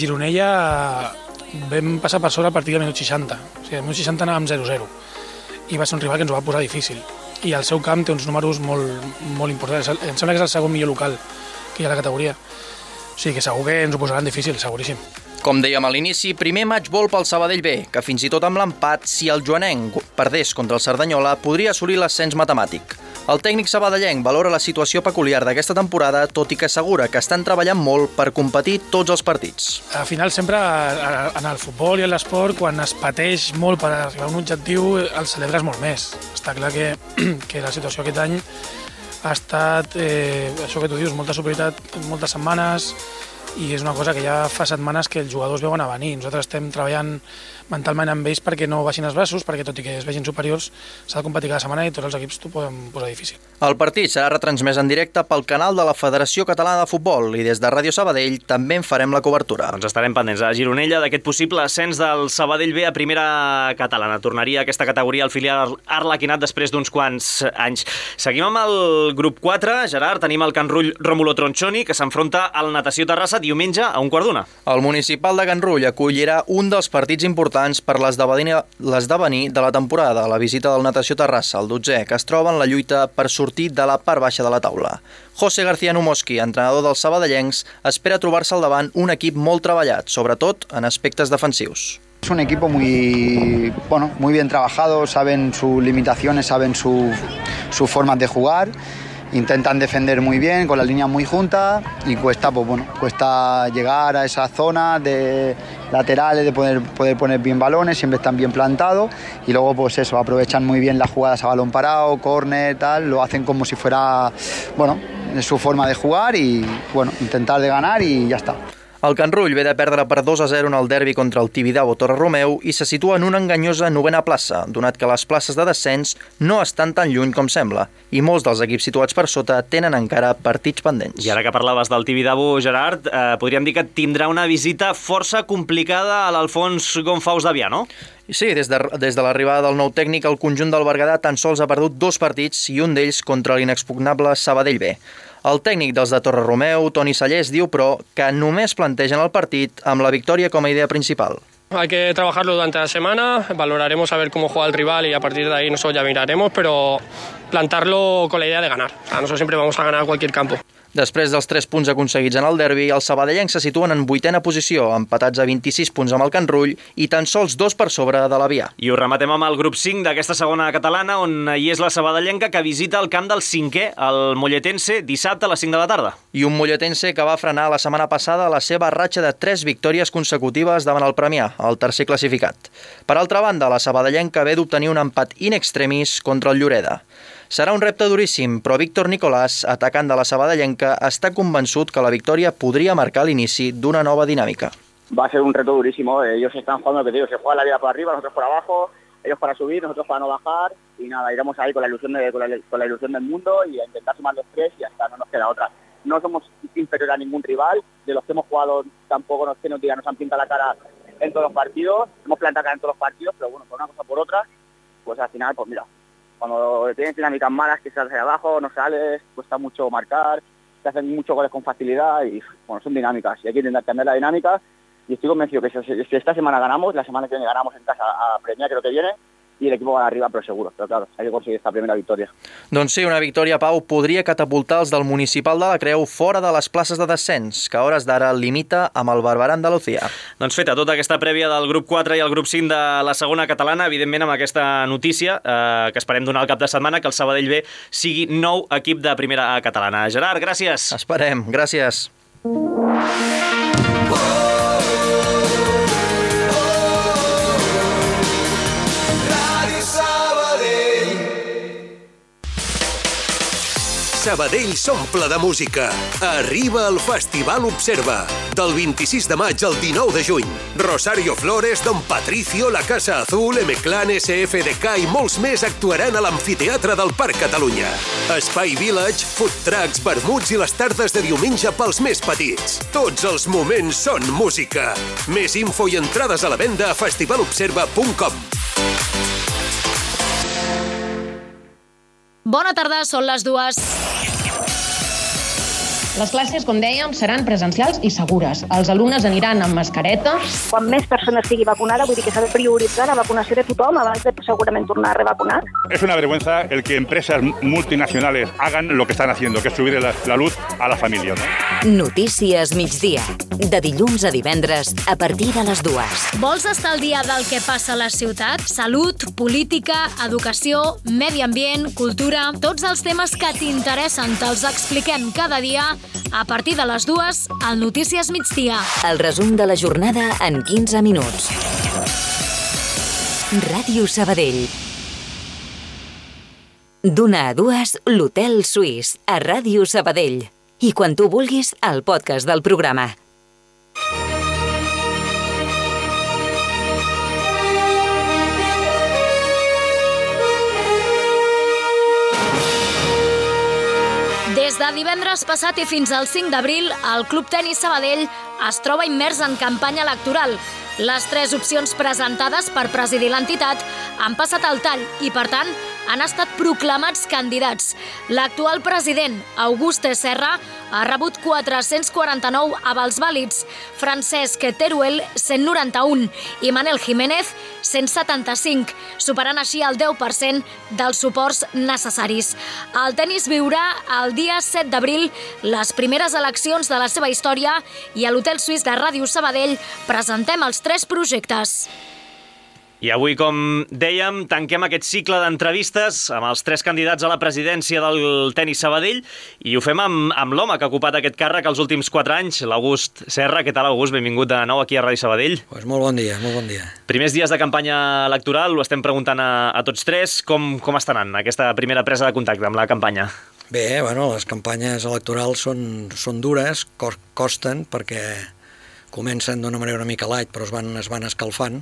Gironella vam passar per sobre a partir del minut seixanta. O sigui, al minut seixanta anàvem zero zero. I va ser un rival que ens ho va posar difícil. I el seu camp té uns números molt, molt importants. Em sembla que és el segon millor local que hi ha a la categoria. O sigui que segur que ens ho posaran difícil, seguríssim. Com dèiem a l'inici, primer match ball pel Sabadell B, que fins i tot amb l'empat, si el joanenc perdés contra el Cerdanyola, podria assolir l'ascens matemàtic. El tècnic sabadellenc valora la situació peculiar d'aquesta temporada, tot i que assegura que estan treballant molt per competir tots els partits. Al final, sempre en el futbol i en l'esport, quan es pateix molt per arribar a un objectiu, el celebres molt més. Està clar que, que la situació aquest any ha estat, eh, això que tu dius, molta superioritat, moltes setmanes, i és una cosa que ja fa setmanes que els jugadors veuen a venir. Nosaltres estem treballant mentalment amb ells perquè no baixin els braços, perquè tot i que es vegin superiors s'ha de competir cada setmana i tots els equips t'ho poden posar difícil. El partit serà retransmès en directe pel canal de la Federació Catalana de Futbol, i des de Ràdio Sabadell també en farem la cobertura. Doncs estarem pendents a Gironella d'aquest possible ascens del Sabadell B a primera catalana. Tornaria a aquesta categoria al filial arlequinat després d'uns quants anys. Seguim amb el grup quatre. Gerard, tenim el Can Rull Rómulo Tronchoni, que s'enfronta al Natació Terrassa diumenge a un quart d'una. El municipal de Can Rull acollirà un dels partits importants per l'esdevenir de la temporada, la visita del Natació Terrassa, el dotzè, que es troba en la lluita per sortir de la part baixa de la taula. José García Numoski, entrenador dels sabadellencs, espera trobar-se al davant un equip molt treballat, sobretot en aspectes defensius. Es un equipo muy, bueno, muy bien trabajado, saben sus limitaciones, saben su, sus formas de jugar. Intentan defender muy bien, con la línea muy junta, y cuesta, pues bueno, cuesta llegar a esa zona de laterales, de poder, poder poner bien balones, siempre están bien plantados, y luego pues eso, aprovechan muy bien las jugadas a balón parado, córner, tal, lo hacen como si fuera, bueno, su forma de jugar, y bueno, intentar de ganar y ya está. El Can Rull ve de perdre per dos a zero en el derbi contra el Tibidabo Torre-Romeu i se situa en una enganyosa novena plaça, donat que les places de descens no estan tan lluny com sembla, i molts dels equips situats per sota tenen encara partits pendents. I ara que parlaves del Tibidabo, Gerard, eh, podríem dir que tindrà una visita força complicada a l'Alfons Gonfaus d'Avià, no? Sí, des de, des de l'arribada del nou tècnic, el conjunt del Berguedà tan sols ha perdut dos partits i un d'ells contra l'inexpugnable Sabadell B. El tècnic dels de Torre-Romeu, Toni Sallés, diu, però, que només plantegen el partit amb la victòria com a idea principal. Hay que trabajarlo durante la semana, valoraremos a ver cómo juega el rival y a partir de ahí nosotros ya miraremos, pero plantarlo con la idea de ganar. O sea, nosotros siempre vamos a ganar cualquier campo. Després dels tres punts aconseguits en el derbi, els sabadellencs se situen en vuitena posició, empatats a vint-i-sis punts amb el Can Rull i tan sols dos per sobre de l'Avià. I ho rematem amb el grup cinc d'aquesta segona catalana, on hi és la sabadellenca que visita el camp del cinquè, el Molletense, dissabte a les cinc de la tarda. I un Molletense que va frenar la setmana passada la seva ratxa de tres victòries consecutives davant el Premià, el tercer classificat. Per altra banda, la sabadellenca ve d'obtenir un empat in extremis contra el Lloreda. Serà un repte duríssim, però Víctor Nicolàs, atacant de la sabadellenca, està convençut que la victòria podria marcar l'inici d'una nova dinàmica. Va a ser un reto durísimo, ellos están jugando, que digo, se juega la vida por arriba, nosotros por abajo, ellos para subir, nosotros para no bajar, y nada, iremos ahí con la ilusión, de, con la, con la ilusión del mundo y a intentar sumar los tres y ya está, no nos queda otra. No somos inferiores a ningún rival, de los que hemos jugado tampoco nos, que nos, digan, nos han pintado la cara en todos los partidos, hemos plantado cara en todos los partidos, pero bueno, por una cosa o por otra, pues al final, pues mira, cuando tienes dinámicas malas que sales de abajo, no sales, cuesta mucho marcar, te hacen muchos goles con facilidad y bueno, son dinámicas y hay que intentar cambiar la dinámica y estoy convencido que si esta semana ganamos, la semana que viene ganamos en casa a Premià, creo que viene, i l'equip va arriba, però seguro. Però, claro, hay que conseguir esta primera victòria. Doncs sí, una victòria, Pau, podria catapultar els del Municipal de la Creu fora de les places de descens, que a hores d'ara limita amb el Barberà Andalucía. Doncs feta tota aquesta prèvia del grup quatre i el grup cinc de la segona catalana, evidentment amb aquesta notícia eh, que esperem donar al cap de setmana, que el Sabadell B sigui nou equip de primera catalana. Gerard, gràcies. Esperem, gràcies. Sabadell s'omple de música. Arriba el Festival Observa. Del vint-i-sis de maig al dinou de juny. Rosario Flores, Don Patricio, La Casa Azul, M-Clan, S F D K i molts més actuaran a l'Amfiteatre del Parc Catalunya. Espai Village, food trucks, vermuts i les tardes de diumenge pels més petits. Tots els moments són música. Més info i entrades a la venda a festivalobserva punt com. Bona tarda, són les dues. Les classes, com dèiem, seran presencials i segures. Els alumnes aniran amb mascareta. Quan més persones sigui vacunada, vull dir que s'ha de prioritzar la vacunació de tothom abans de segurament tornar a revacunar. Es una vergüenza el que empresas multinacionales hagan lo que están haciendo, que es subir la, la luz a la familia, ¿no? Notícies migdia. De dilluns a divendres, a partir de les dues. Vols estar al dia del que passa a la ciutat? Salut, política, educació, medi ambient, cultura... Tots els temes que t'interessen te'ls expliquem cada dia a partir de les dues al Notícies migdia. El resum de la jornada en quinze minuts. Ràdio Sabadell. D'una a dues, l'Hotel Suís, a Ràdio Sabadell. I quan tu vulguis, el podcast del programa. Des de divendres passat i fins al cinc d'abril, el Club Tenis Sabadell es troba immers en campanya electoral. Les tres opcions presentades per presidir l'entitat han passat al tall i, per tant, han estat proclamats candidats. L'actual president, Auguste Serra, ha rebut quatre-cents quaranta-nou avals vàlids, Francesc Teruel, cent noranta-un, i Manel Jiménez, cent setanta-cinc, superant així el deu per cent dels suports necessaris. El tenis viurà el dia set d'abril les primeres eleccions de la seva història i a l'Hotel Suís de Ràdio Sabadell presentem els tres projectes. I avui, com dèiem, tanquem aquest cicle d'entrevistes amb els tres candidats a la presidència del Tenis Sabadell i ho fem amb, amb l'home que ha ocupat aquest càrrec els últims quatre anys, l'August Serra. Què tal, August? Benvingut de nou aquí a Ràdio Sabadell. Pues molt bon dia, molt bon dia. Primers dies de campanya electoral, ho estem preguntant a, a tots tres. Com, com està anant aquesta primera presa de contacte amb la campanya? Bé, bueno, les campanyes electorals són, són dures, costen, perquè comencen d'una manera una mica light, però es van, es van escalfant,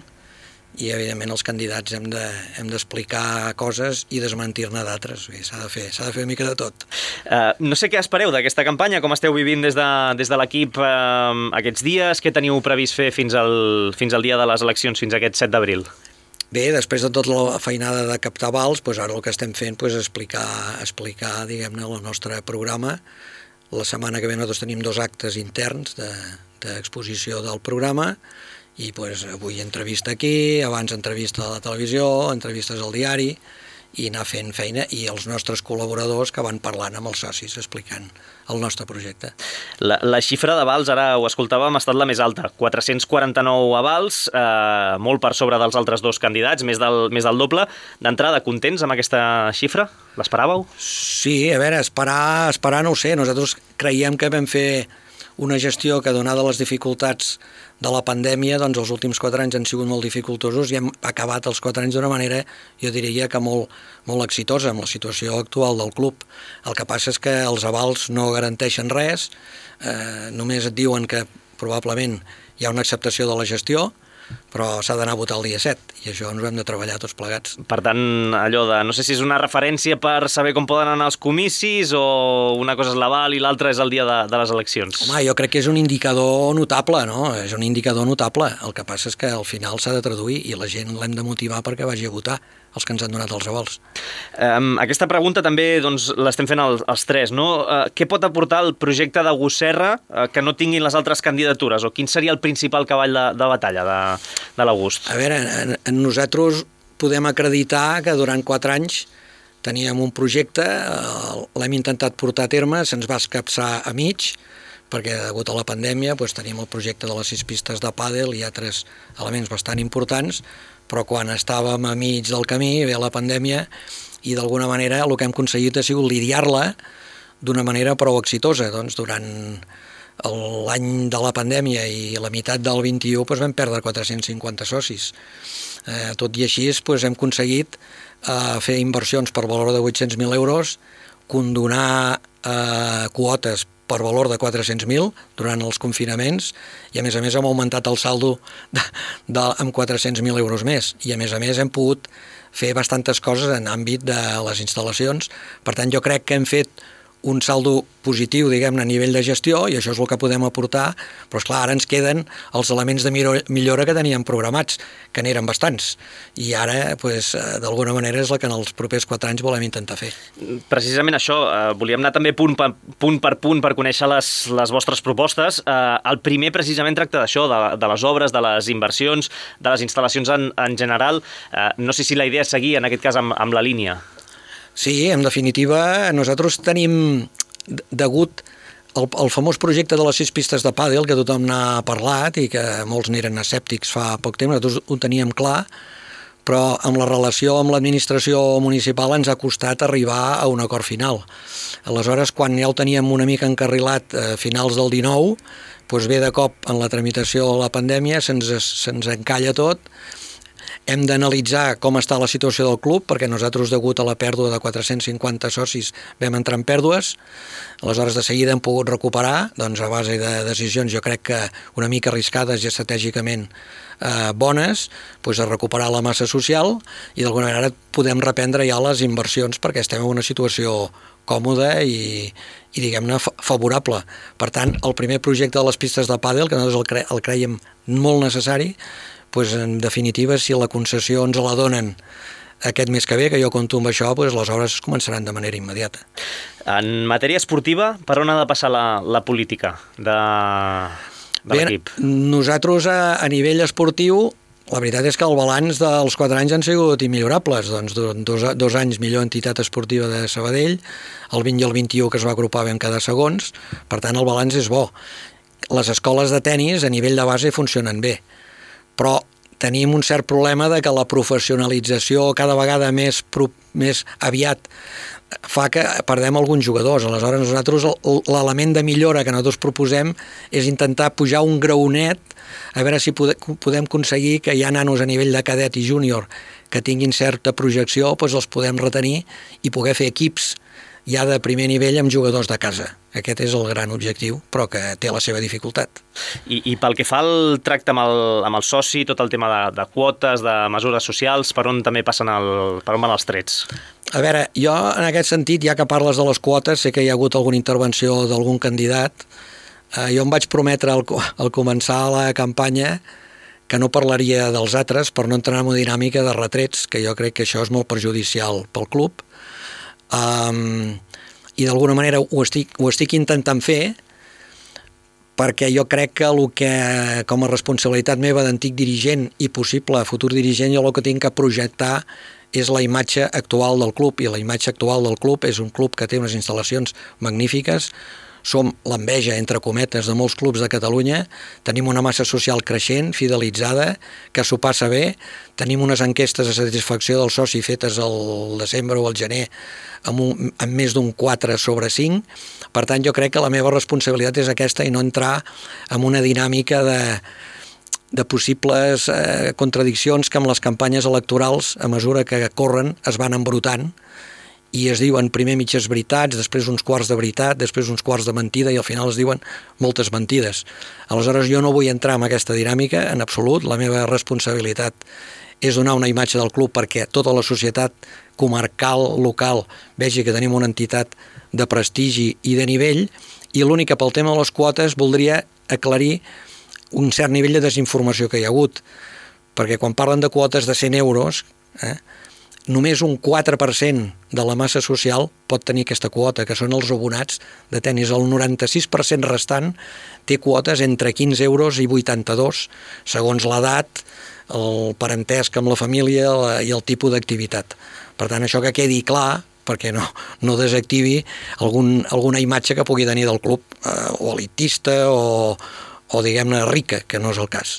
i evidentment els candidats hem de, hem d'explicar coses i desmentir-ne d'altres. S'ha de fer, s'ha de fer una mica de tot. Uh, no sé què espereu d'aquesta campanya, com esteu vivint des de, des de l'equip uh, aquests dies, què teniu previst fer fins al, fins al dia de les eleccions, fins a aquest set d'abril? Bé, després de tota la feinada de captar vals, doncs ara el que estem fent és explicar, explicar diguem-ne, el nostre programa. La setmana que ve nosaltres tenim dos actes interns de, d'exposició del programa, i pues, avui entrevista aquí, abans entrevista a la televisió, entrevistes al diari, i anar fent feina, i els nostres col·laboradors que van parlant amb els socis explicant el nostre projecte. La, la xifra d'avals, ara ho escoltàvem, ha estat la més alta, quatre-cents quaranta-nou avals, eh, molt per sobre dels altres dos candidats, més del, més del doble. D'entrada, contents amb aquesta xifra? L'esperàveu? Sí, a veure, esperar, esperar no ho sé, nosaltres creiem que vam fer una gestió que, donada les dificultats de la pandèmia, doncs els últims quatre anys han sigut molt dificultosos i hem acabat els quatre anys d'una manera, jo diria que molt, molt exitosa amb la situació actual del club. El que passa és que els avals no garanteixen res, eh, només et diuen que probablement hi ha una acceptació de la gestió, però s'ha d'anar a votar el dia set, i això ens ho hem de treballar tots plegats. Per tant, allò de, no sé si és una referència per saber com poden anar els comicis, o una cosa és l'aval i l'altra és el dia de, de les eleccions? Home, jo crec que és un indicador notable, no? És un indicador notable. El que passa és que al final s'ha de traduir i la gent l'hem de motivar perquè vagi a votar, els que ens han donat els avals. Um, aquesta pregunta també doncs, l'estem fent els, els tres, no? Uh, què pot aportar el projecte de Gosserra uh, que no tinguin les altres candidatures? O quin seria el principal cavall de, de batalla de, de l'August? A veure, en, en nosaltres podem acreditar que durant quatre anys teníem un projecte, uh, l'hem intentat portar a terme, se'ns va escapçar a mig, perquè degut a la pandèmia doncs, tenim el projecte de les sis pistes de pàdel i altres elements bastant importants, però quan estàvem a mig del camí ve la pandèmia i d'alguna manera el que hem aconseguit ha sigut lidiar-la d'una manera prou exitosa. Doncs durant l'any de la pandèmia i la meitat del vint-i-u doncs vam perdre quatre-cents cinquanta socis. Eh, tot i així doncs, hem aconseguit eh, fer inversions per valor de vuit-cents mil euros, condonar eh, quotes per valor de quatre-cents mil durant els confinaments, i a més a més hem augmentat el saldo de, de, amb quatre-cents mil euros més, i a més a més hem pogut fer bastantes coses en àmbit de les instal·lacions. Per tant, jo crec que hem fet un saldo positiu, diguem-ne, a nivell de gestió, i això és el que podem aportar, però esclar, ara ens queden els elements de millora que teníem programats, que n'eren bastants, i ara, pues, d'alguna manera, és el que en els propers quatre anys volem intentar fer. Precisament això, eh, volíem anar també punt per punt per, punt per conèixer les, les vostres propostes. Eh, el primer precisament tracta d'això, de, de les obres, de les inversions, de les instal·lacions en, en general. Eh, no sé si la idea és seguir, en aquest cas, amb, amb la línia. Sí, en definitiva, nosaltres tenim, degut al, al famós projecte de les sis pistes de pàdel, que tothom n'ha parlat i que molts n'eren escèptics fa poc temps, nosaltres ho teníem clar, però amb la relació amb l'administració municipal ens ha costat arribar a un acord final. Aleshores, quan ja ho teníem una mica encarrilat a finals del dinou, doncs ve de cop en la tramitació de la pandèmia, se'ns se'ns encalla tot. Hem d'analitzar com està la situació del club, perquè nosaltres, degut a la pèrdua de quatre-cents cinquanta socis, vam entrar en pèrdues. Aleshores, de seguida hem pogut recuperar, doncs, a base de decisions, jo crec que una mica arriscades i estratègicament eh, bones, doncs, a recuperar la massa social, i d'alguna manera podem reprendre ja les inversions, perquè estem en una situació còmoda i, i diguem-ne, favorable. Per tant, el primer projecte de les pistes de pàdel, que nosaltres el, cre el creiem molt necessari, pues, en definitiva, si la concessió ens la donen aquest mes que ve, que jo compto amb això, pues, les obres es començaran de manera immediata. En matèria esportiva, per on ha de passar la, la política de, de l'equip? Nosaltres, a, a nivell esportiu, la veritat és que el balanç dels quatre anys han sigut immillorables. Doncs dos, dos anys millor entitat esportiva de Sabadell, el vint i el vint-i-u que es va agrupar vam quedar segons, per tant el balanç és bo. Les escoles de tennis a nivell de base funcionen bé, però tenim un cert problema de que la professionalització cada vegada més, més aviat fa que perdem alguns jugadors. Aleshores, nosaltres l'element de millora que nosaltres proposem és intentar pujar un graonet, a veure si podem aconseguir que hi ha nanos a nivell de cadet i júnior que tinguin certa projecció, doncs els podem retenir i poder fer equips ja de primer nivell amb jugadors de casa. Aquest és el gran objectiu, però que té la seva dificultat. I, i pel que fa al tracte amb el, amb el soci, tot el tema de, de quotes, de mesures socials, per on també passen el, per on van els trets? A veure, jo en aquest sentit, ja que parles de les quotes, sé que hi ha hagut alguna intervenció d'algun candidat. Eh, jo em vaig prometre al, al començar la campanya que no parlaria dels altres per no entrar en una dinàmica de retrets, que jo crec que això és molt perjudicial pel club. Um, I d'alguna manera ho estic, ho estic intentant fer perquè jo crec que el que, com a responsabilitat meva d'antic dirigent i possible futur dirigent, jo el que tinc que projectar és la imatge actual del club, i la imatge actual del club és un club que té unes instal·lacions magnífiques. Som l'enveja, entre cometes, de molts clubs de Catalunya, tenim una massa social creixent, fidelitzada, que s'ho passa bé, tenim unes enquestes de satisfacció del soci fetes al desembre o al gener amb, un, amb més d'un quatre sobre cinc, per tant jo crec que la meva responsabilitat és aquesta i no entrar en una dinàmica de, de possibles eh, contradiccions que amb les campanyes electorals, a mesura que corren, es van embrutant, i es diuen primer mitges veritats, després uns quarts de veritat, després uns quarts de mentida, i al final es diuen moltes mentides. Aleshores jo no vull entrar en aquesta dinàmica en absolut. La meva responsabilitat és donar una imatge del club perquè tota la societat comarcal, local, vegi que tenim una entitat de prestigi i de nivell, i l'únic que pel tema de les quotes voldria aclarir un cert nivell de desinformació que hi ha hagut, perquè quan parlen de quotes de cent euros, eh, només un quatre per cent de la massa social pot tenir aquesta quota, que són els abonats de tennis. El noranta-sis per cent restant té quotes entre quinze euros i vuitanta-dos, segons l'edat, el parentesc amb la família i el tipus d'activitat. Per tant, això que quedi clar, perquè no, no desactivi algun, alguna imatge que pugui tenir del club eh, o elitista o, o diguem-ne, rica, que no és el cas.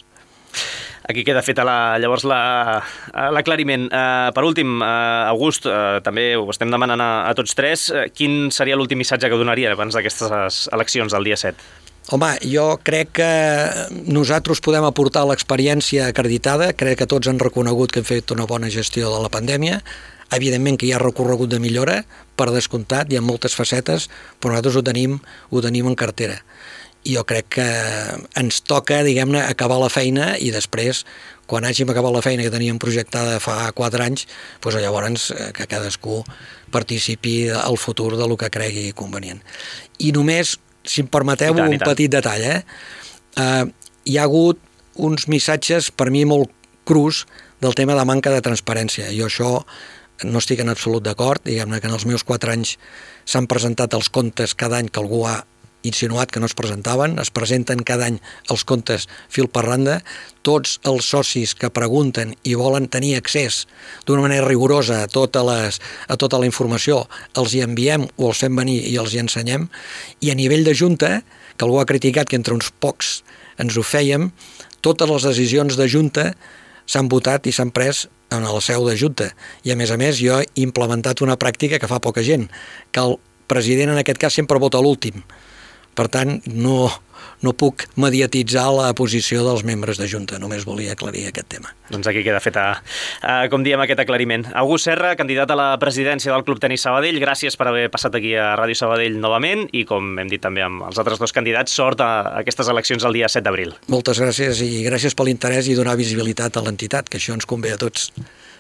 Aquí queda feta la, llavors l'aclariment. Uh, per últim, uh, August, uh, també ho estem demanant a, a tots tres, uh, quin seria l'últim missatge que donaria abans d'aquestes eleccions del dia set? Home, jo crec que nosaltres podem aportar l'experiència acreditada, crec que tots han reconegut que hem fet una bona gestió de la pandèmia, evidentment que hi ha recorregut de millora, per descomptat, hi ha moltes facetes, però nosaltres ho tenim, ho tenim en cartera. I jo crec que ens toca, diguem-ne, acabar la feina i després, quan hàgim acabat la feina que teníem projectada fa quatre anys, doncs llavors que cadascú participi al futur del que cregui convenient. I només, si em permeteu, tant, un petit detall, eh? Uh, hi ha hagut uns missatges, per mi, molt crus del tema de manca de transparència. Jo això no estic en absolut d'acord, diguem-ne que en els meus quatre anys s'han presentat els comptes cada any que algú ha insinuat que no es presentaven, es presenten cada any els comptes fil per randa, tots els socis que pregunten i volen tenir accés d'una manera rigorosa a, tota les, a tota la informació, els hi enviem o els fem venir i els hi ensenyem, i a nivell de junta, que algú ha criticat que entre uns pocs ens ho fèiem, totes les decisions de junta s'han votat i s'han pres en la seu de junta, i a més a més jo he implementat una pràctica que fa poca gent, que el president en aquest cas sempre vota l'últim. Per tant, no, no puc mediatitzar la posició dels membres de Junta, només volia aclarir aquest tema. Doncs aquí queda feta, uh, com diem, aquest aclariment. August Serra, candidat a la presidència del Club Tenis Sabadell, gràcies per haver passat aquí a Ràdio Sabadell novament i, com hem dit també amb els altres dos candidats, sort a aquestes eleccions el dia set d'abril. Moltes gràcies i gràcies per l'interès i donar visibilitat a l'entitat, que això ens convé a tots.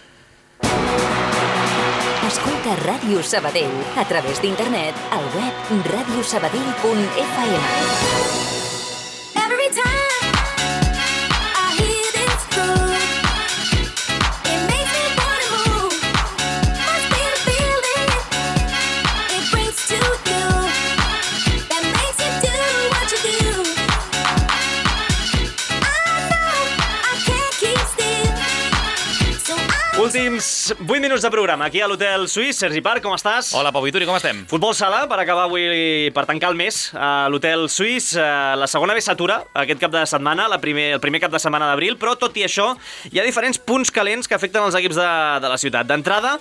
Escolta Ràdio Sabadell a través d'internet al web radio sabadell punt f m. Every time I hear this groove, it makes me wanna move. Must be the feeling it brings to you that makes you do what you do. I know I can't keep still. So I Últims vuit minuts de programa aquí a l'Hotel Suís. Sergi Parc, com estàs? Hola, Pau Vituri, com estem? Futbol sala, per acabar avui, per tancar el mes, a l'Hotel Suís. La segona vez s'atura aquest cap de setmana, la primer, el primer cap de setmana d'abril, però tot i això hi ha diferents punts calents que afecten els equips de, de la ciutat. D'entrada,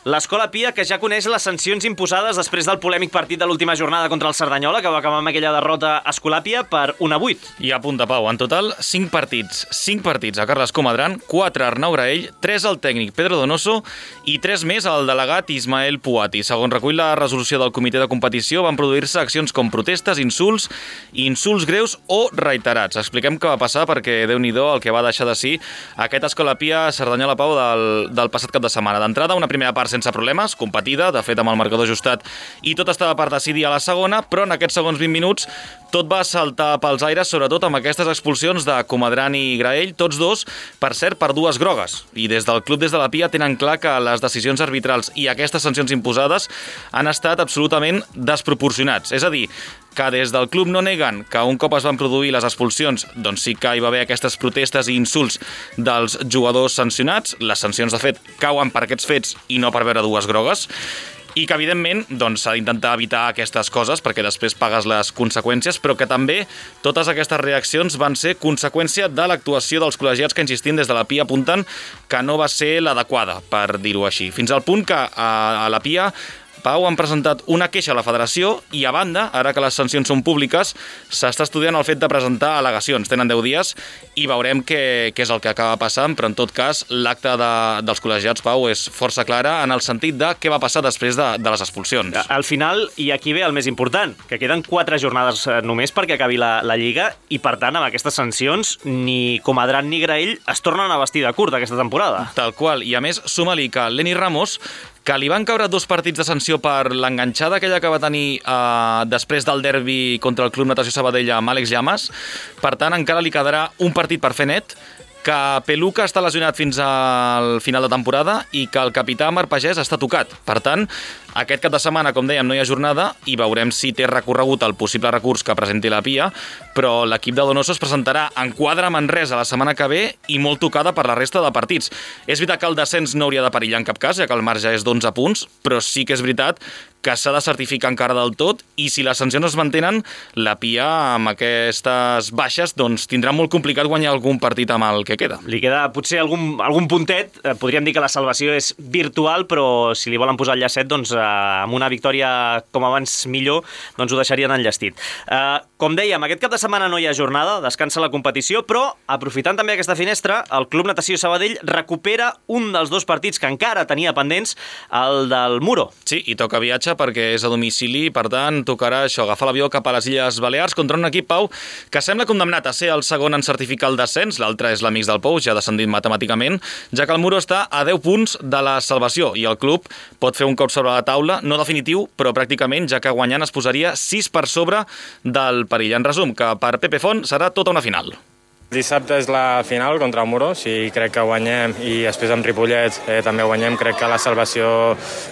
L'Escola Pia, que ja coneix les sancions imposades després del polèmic partit de l'última jornada contra el Cerdanyola, que va acabar amb aquella derrota a Escolàpia per un a vuit. I a punta, Pau, en total cinc partits. cinc partits a Carles Comadran, quatre a Arnau Graell, tres al tècnic Pedro Donoso i tres més al delegat Ismael Puati. Segons recull la resolució del comitè de competició, van produir-se accions com protestes, insults, insults greus o reiterats. Expliquem què va passar perquè, Déu-n'hi-do, el que va deixar de si aquest Escola Pia Cerdanyola, Pau, del, del passat cap de setmana. D'entrada, una primera part sense problemes, competida, de fet amb el marcador ajustat, i tot estava per decidir a la segona, però en aquests segons vint minuts tot va saltar pels aires, sobretot amb aquestes expulsions de Comadran i Graell, tots dos, per cert, per dues grogues. I des del club, des de la Pia, tenen clar que les decisions arbitrals i aquestes sancions imposades han estat absolutament desproporcionats. És a dir, que des del club no neguen que un cop es van produir les expulsions, doncs sí que hi va haver aquestes protestes i insults dels jugadors sancionats, les sancions de fet cauen per aquests fets i no per veure dues grogues, i que, evidentment, doncs, s'ha d'intentar evitar aquestes coses perquè després pagues les conseqüències, però que també totes aquestes reaccions van ser conseqüència de l'actuació dels col·legiats que, insistint des de la Pia, apunten que no va ser l'adequada, per dir-ho així. Fins al punt que a, a la Pia, Pau, han presentat una queixa a la federació i, a banda, ara que les sancions són públiques, s'està estudiant el fet de presentar al·legacions. Tenen deu dies i veurem què, què és el que acaba passant, però en tot cas l'acte de, dels col·legiats, Pau, és força clara en el sentit de què va passar després de, de les expulsions. Al final, i aquí ve el més important, que queden quatre jornades només perquè acabi la, la Lliga i, per tant, amb aquestes sancions, ni Comadran ni Graell es tornen a vestir de curt aquesta temporada. Tal qual, i a més, suma-li que Lenny Ramos, que li van caure dos partits de sanció per l'enganxada aquella que va tenir eh, després del derbi contra el Club Natació Sabadell amb Àlex Llamas. Per tant, encara li quedarà un partit per fer net, que Peluca està lesionat fins al final de temporada i que el capità Marc Pagès està tocat. Per tant, aquest cap de setmana, com dèiem, no hi ha jornada i veurem si té recorregut el possible recurs que presenti la Pia, però l'equip de Donoso es presentarà en quadre a Manresa la setmana que ve i molt tocada per la resta de partits. És veritat que el descens no hauria de perillar en cap cas, ja que el marge és d'onze punts, però sí que és veritat que s'ha de certificar encara del tot i si les sancions es mantenen, la Pia amb aquestes baixes doncs tindrà molt complicat guanyar algun partit amb el que queda. Li queda potser algun, algun puntet, eh, podríem dir que la salvació és virtual, però si li volen posar el llacet, doncs eh, amb una victòria com abans millor, doncs ho deixarien enllestit. Eh, com dèiem, aquest cap de setmana no hi ha jornada, descansa la competició, però aprofitant també aquesta finestra, el Club Natació Sabadell recupera un dels dos partits que encara tenia pendents, el del Muro. Sí, i toca viatge perquè és a domicili, per tant, tocarà això, agafar l'avió cap a les Illes Balears contra un equip, Pau, que sembla condemnat a ser el segon en certificar el descens, l'altre és l'Amics del Pou, ja ha descendit matemàticament, ja que el Muro està a deu punts de la salvació i el club pot fer un cop sobre la taula, no definitiu, però pràcticament, ja que guanyant es posaria sis per sobre del perill. En resum, que per Pepe Font serà tota una final. Dissabte és la final contra el Muro, si crec que guanyem i després amb Ripollet eh, també guanyem, crec que la salvació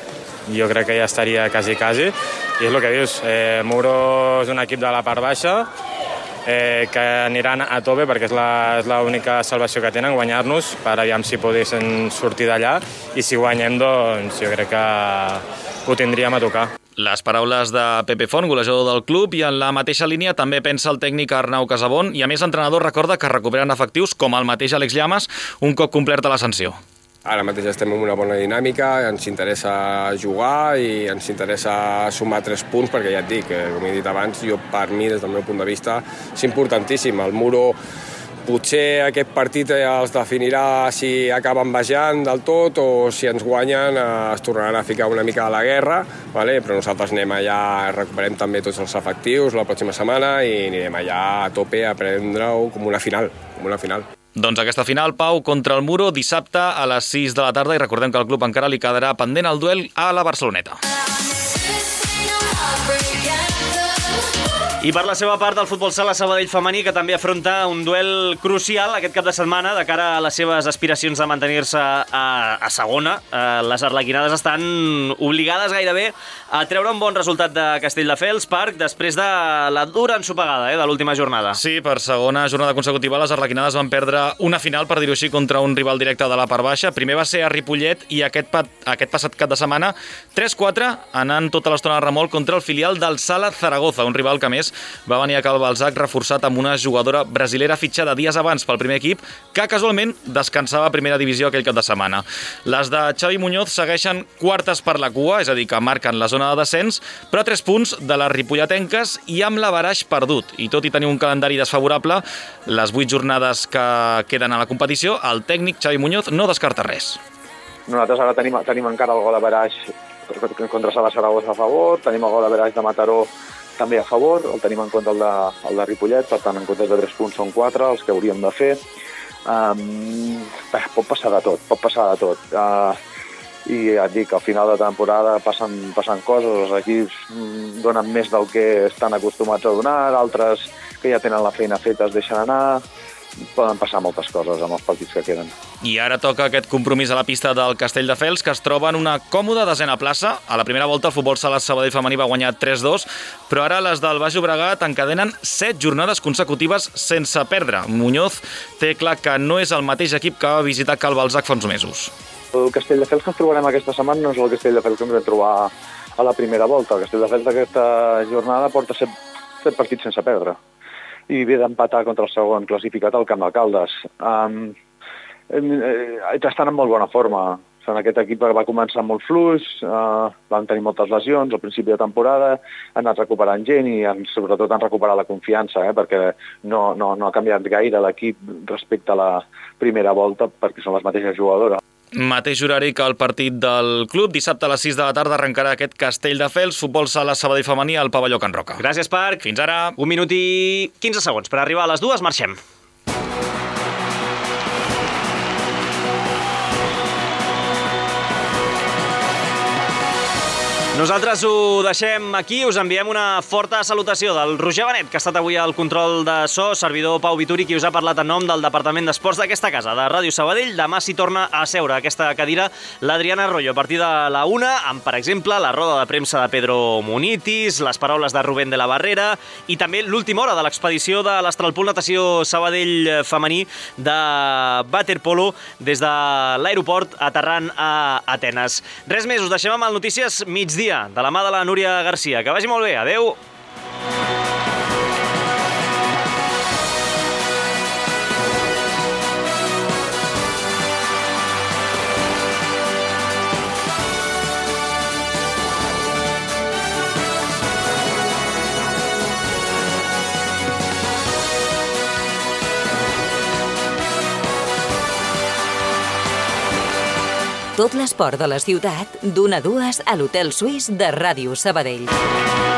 jo crec que ja estaria quasi, quasi. I és el que dius, eh, Muro és un equip de la part baixa, eh, que aniran a tope perquè és l'única salvació que tenen, guanyar-nos, per aviam si poguessin sortir d'allà, i si guanyem, doncs jo crec que ho tindríem a tocar. Les paraules de Pepe Font, golejador del club, i en la mateixa línia també pensa el tècnic Arnau Casabon, i a més l'entrenador recorda que recuperen efectius com el mateix Àlex Llamas un cop complerta la sanció. Ara mateix estem en una bona dinàmica, ens interessa jugar i ens interessa sumar tres punts perquè ja et dic, com he dit abans, jo per mi, des del meu punt de vista, és importantíssim. El Muro potser aquest partit els definirà si acaben baixant del tot o si ens guanyen es tornaran a ficar una mica a la guerra, vale? Però nosaltres anem allà, recuperem també tots els efectius la pròxima setmana i anirem allà a tope a prendre-ho com una final, com una final. Doncs aquesta final, Pau, contra el Muro, dissabte a les sis de la tarda, i recordem que al club encara li quedarà pendent el duel a la Barceloneta. I per la seva part, el futbol sala Sabadell femení, que també afronta un duel crucial aquest cap de setmana de cara a les seves aspiracions de mantenir-se a, a segona. Eh, les arlequinades estan obligades gairebé a treure un bon resultat de Castelldefels Parc després de la dura ensopegada eh, de l'última jornada. Sí, per segona jornada consecutiva les arlequinades van perdre una final, per dir-ho així, contra un rival directe de la part baixa. Primer va ser a Ripollet i aquest, pat, aquest passat cap de setmana tres quatre, anant tota l'estona a remolc contra el filial del Sala Zaragoza, un rival que, més, va venir a Cal Balzac reforçat amb una jugadora brasilera fitxada dies abans pel primer equip, que casualment descansava a primera divisió aquell cap de setmana. Les de Xavi Muñoz segueixen quartes per la cua, és a dir, que marquen la zona de descens, però a tres punts de les ripolletenques i amb l'averaix perdut. I tot i tenir un calendari desfavorable, les vuit jornades que queden a la competició, el tècnic Xavi Muñoz no descarta res. Nosaltres ara tenim, tenim encara el gol averaix contra Sala Saragossa a favor, tenim el gol averaix de Mataró també a favor, el tenim en compte el de, el de Ripollet, per tant en comptes de tres punts són quatre, els que hauríem de fer. Um, bé, pot passar de tot, pot passar de tot. Uh, I ja et dic, al final de temporada passen, passen coses, els equips donen més del que estan acostumats a donar, altres que ja tenen la feina feta es deixen anar. Poden passar moltes coses amb els partits que queden. I ara toca aquest compromís a la pista del Castelldefels, que es troba en una còmoda desena plaça. A la primera volta el futbol sala Sabadell femení va guanyar tres dos, però ara les del Baix Llobregat encadenen set jornades consecutives sense perdre. Muñoz té clar que no és el mateix equip que va visitar Cal Balzac fa uns mesos. El Castelldefels que ens trobarem aquesta setmana no és el Castelldefels que ens vam trobar a la primera volta. El Castelldefels d'aquesta jornada porta set, set partits sense perdre i ve d'empatar contra el segon classificat al Camp d'Alcaldes. Um, eh, estan en molt bona forma. En aquest equip va començar molt fluix, uh, van tenir moltes lesions al principi de temporada, han anat recuperant gent i han, sobretot han recuperat la confiança, eh, perquè no, no, no ha canviat gaire l'equip respecte a la primera volta, perquè són les mateixes jugadores. Mateix horari que el partit del club. Dissabte a les sis de la tarda arrencarà aquest Castelldefels, futbol sala Sabadell femení al pavelló Can Roca. Gràcies, Parc. Fins ara. Un minut i quinze segons per arribar a les dues. Marxem. Nosaltres ho deixem aquí, us enviem una forta salutació del Roger Benet, que ha estat avui al control de so, servidor Pau Vituri, qui us ha parlat en nom del Departament d'Esports d'aquesta casa, de Ràdio Sabadell. Demà s'hi torna a seure a aquesta cadira l'Adriana Arroyo a partir de la una, amb, per exemple, la roda de premsa de Pedro Munitis, les paraules de Rubén de la Barrera i també l'última hora de l'expedició de l'Astralpool Natació Sabadell femení de waterpolo des de l'aeroport aterrant a Atenes. Res més, us deixem amb el Notícies Migdia, de la mà de la Núria Garcia. Que vagi molt bé. Adeu. Tot l'esport de la ciutat, d'una a dues a l'Hotel Suís de Ràdio Sabadell.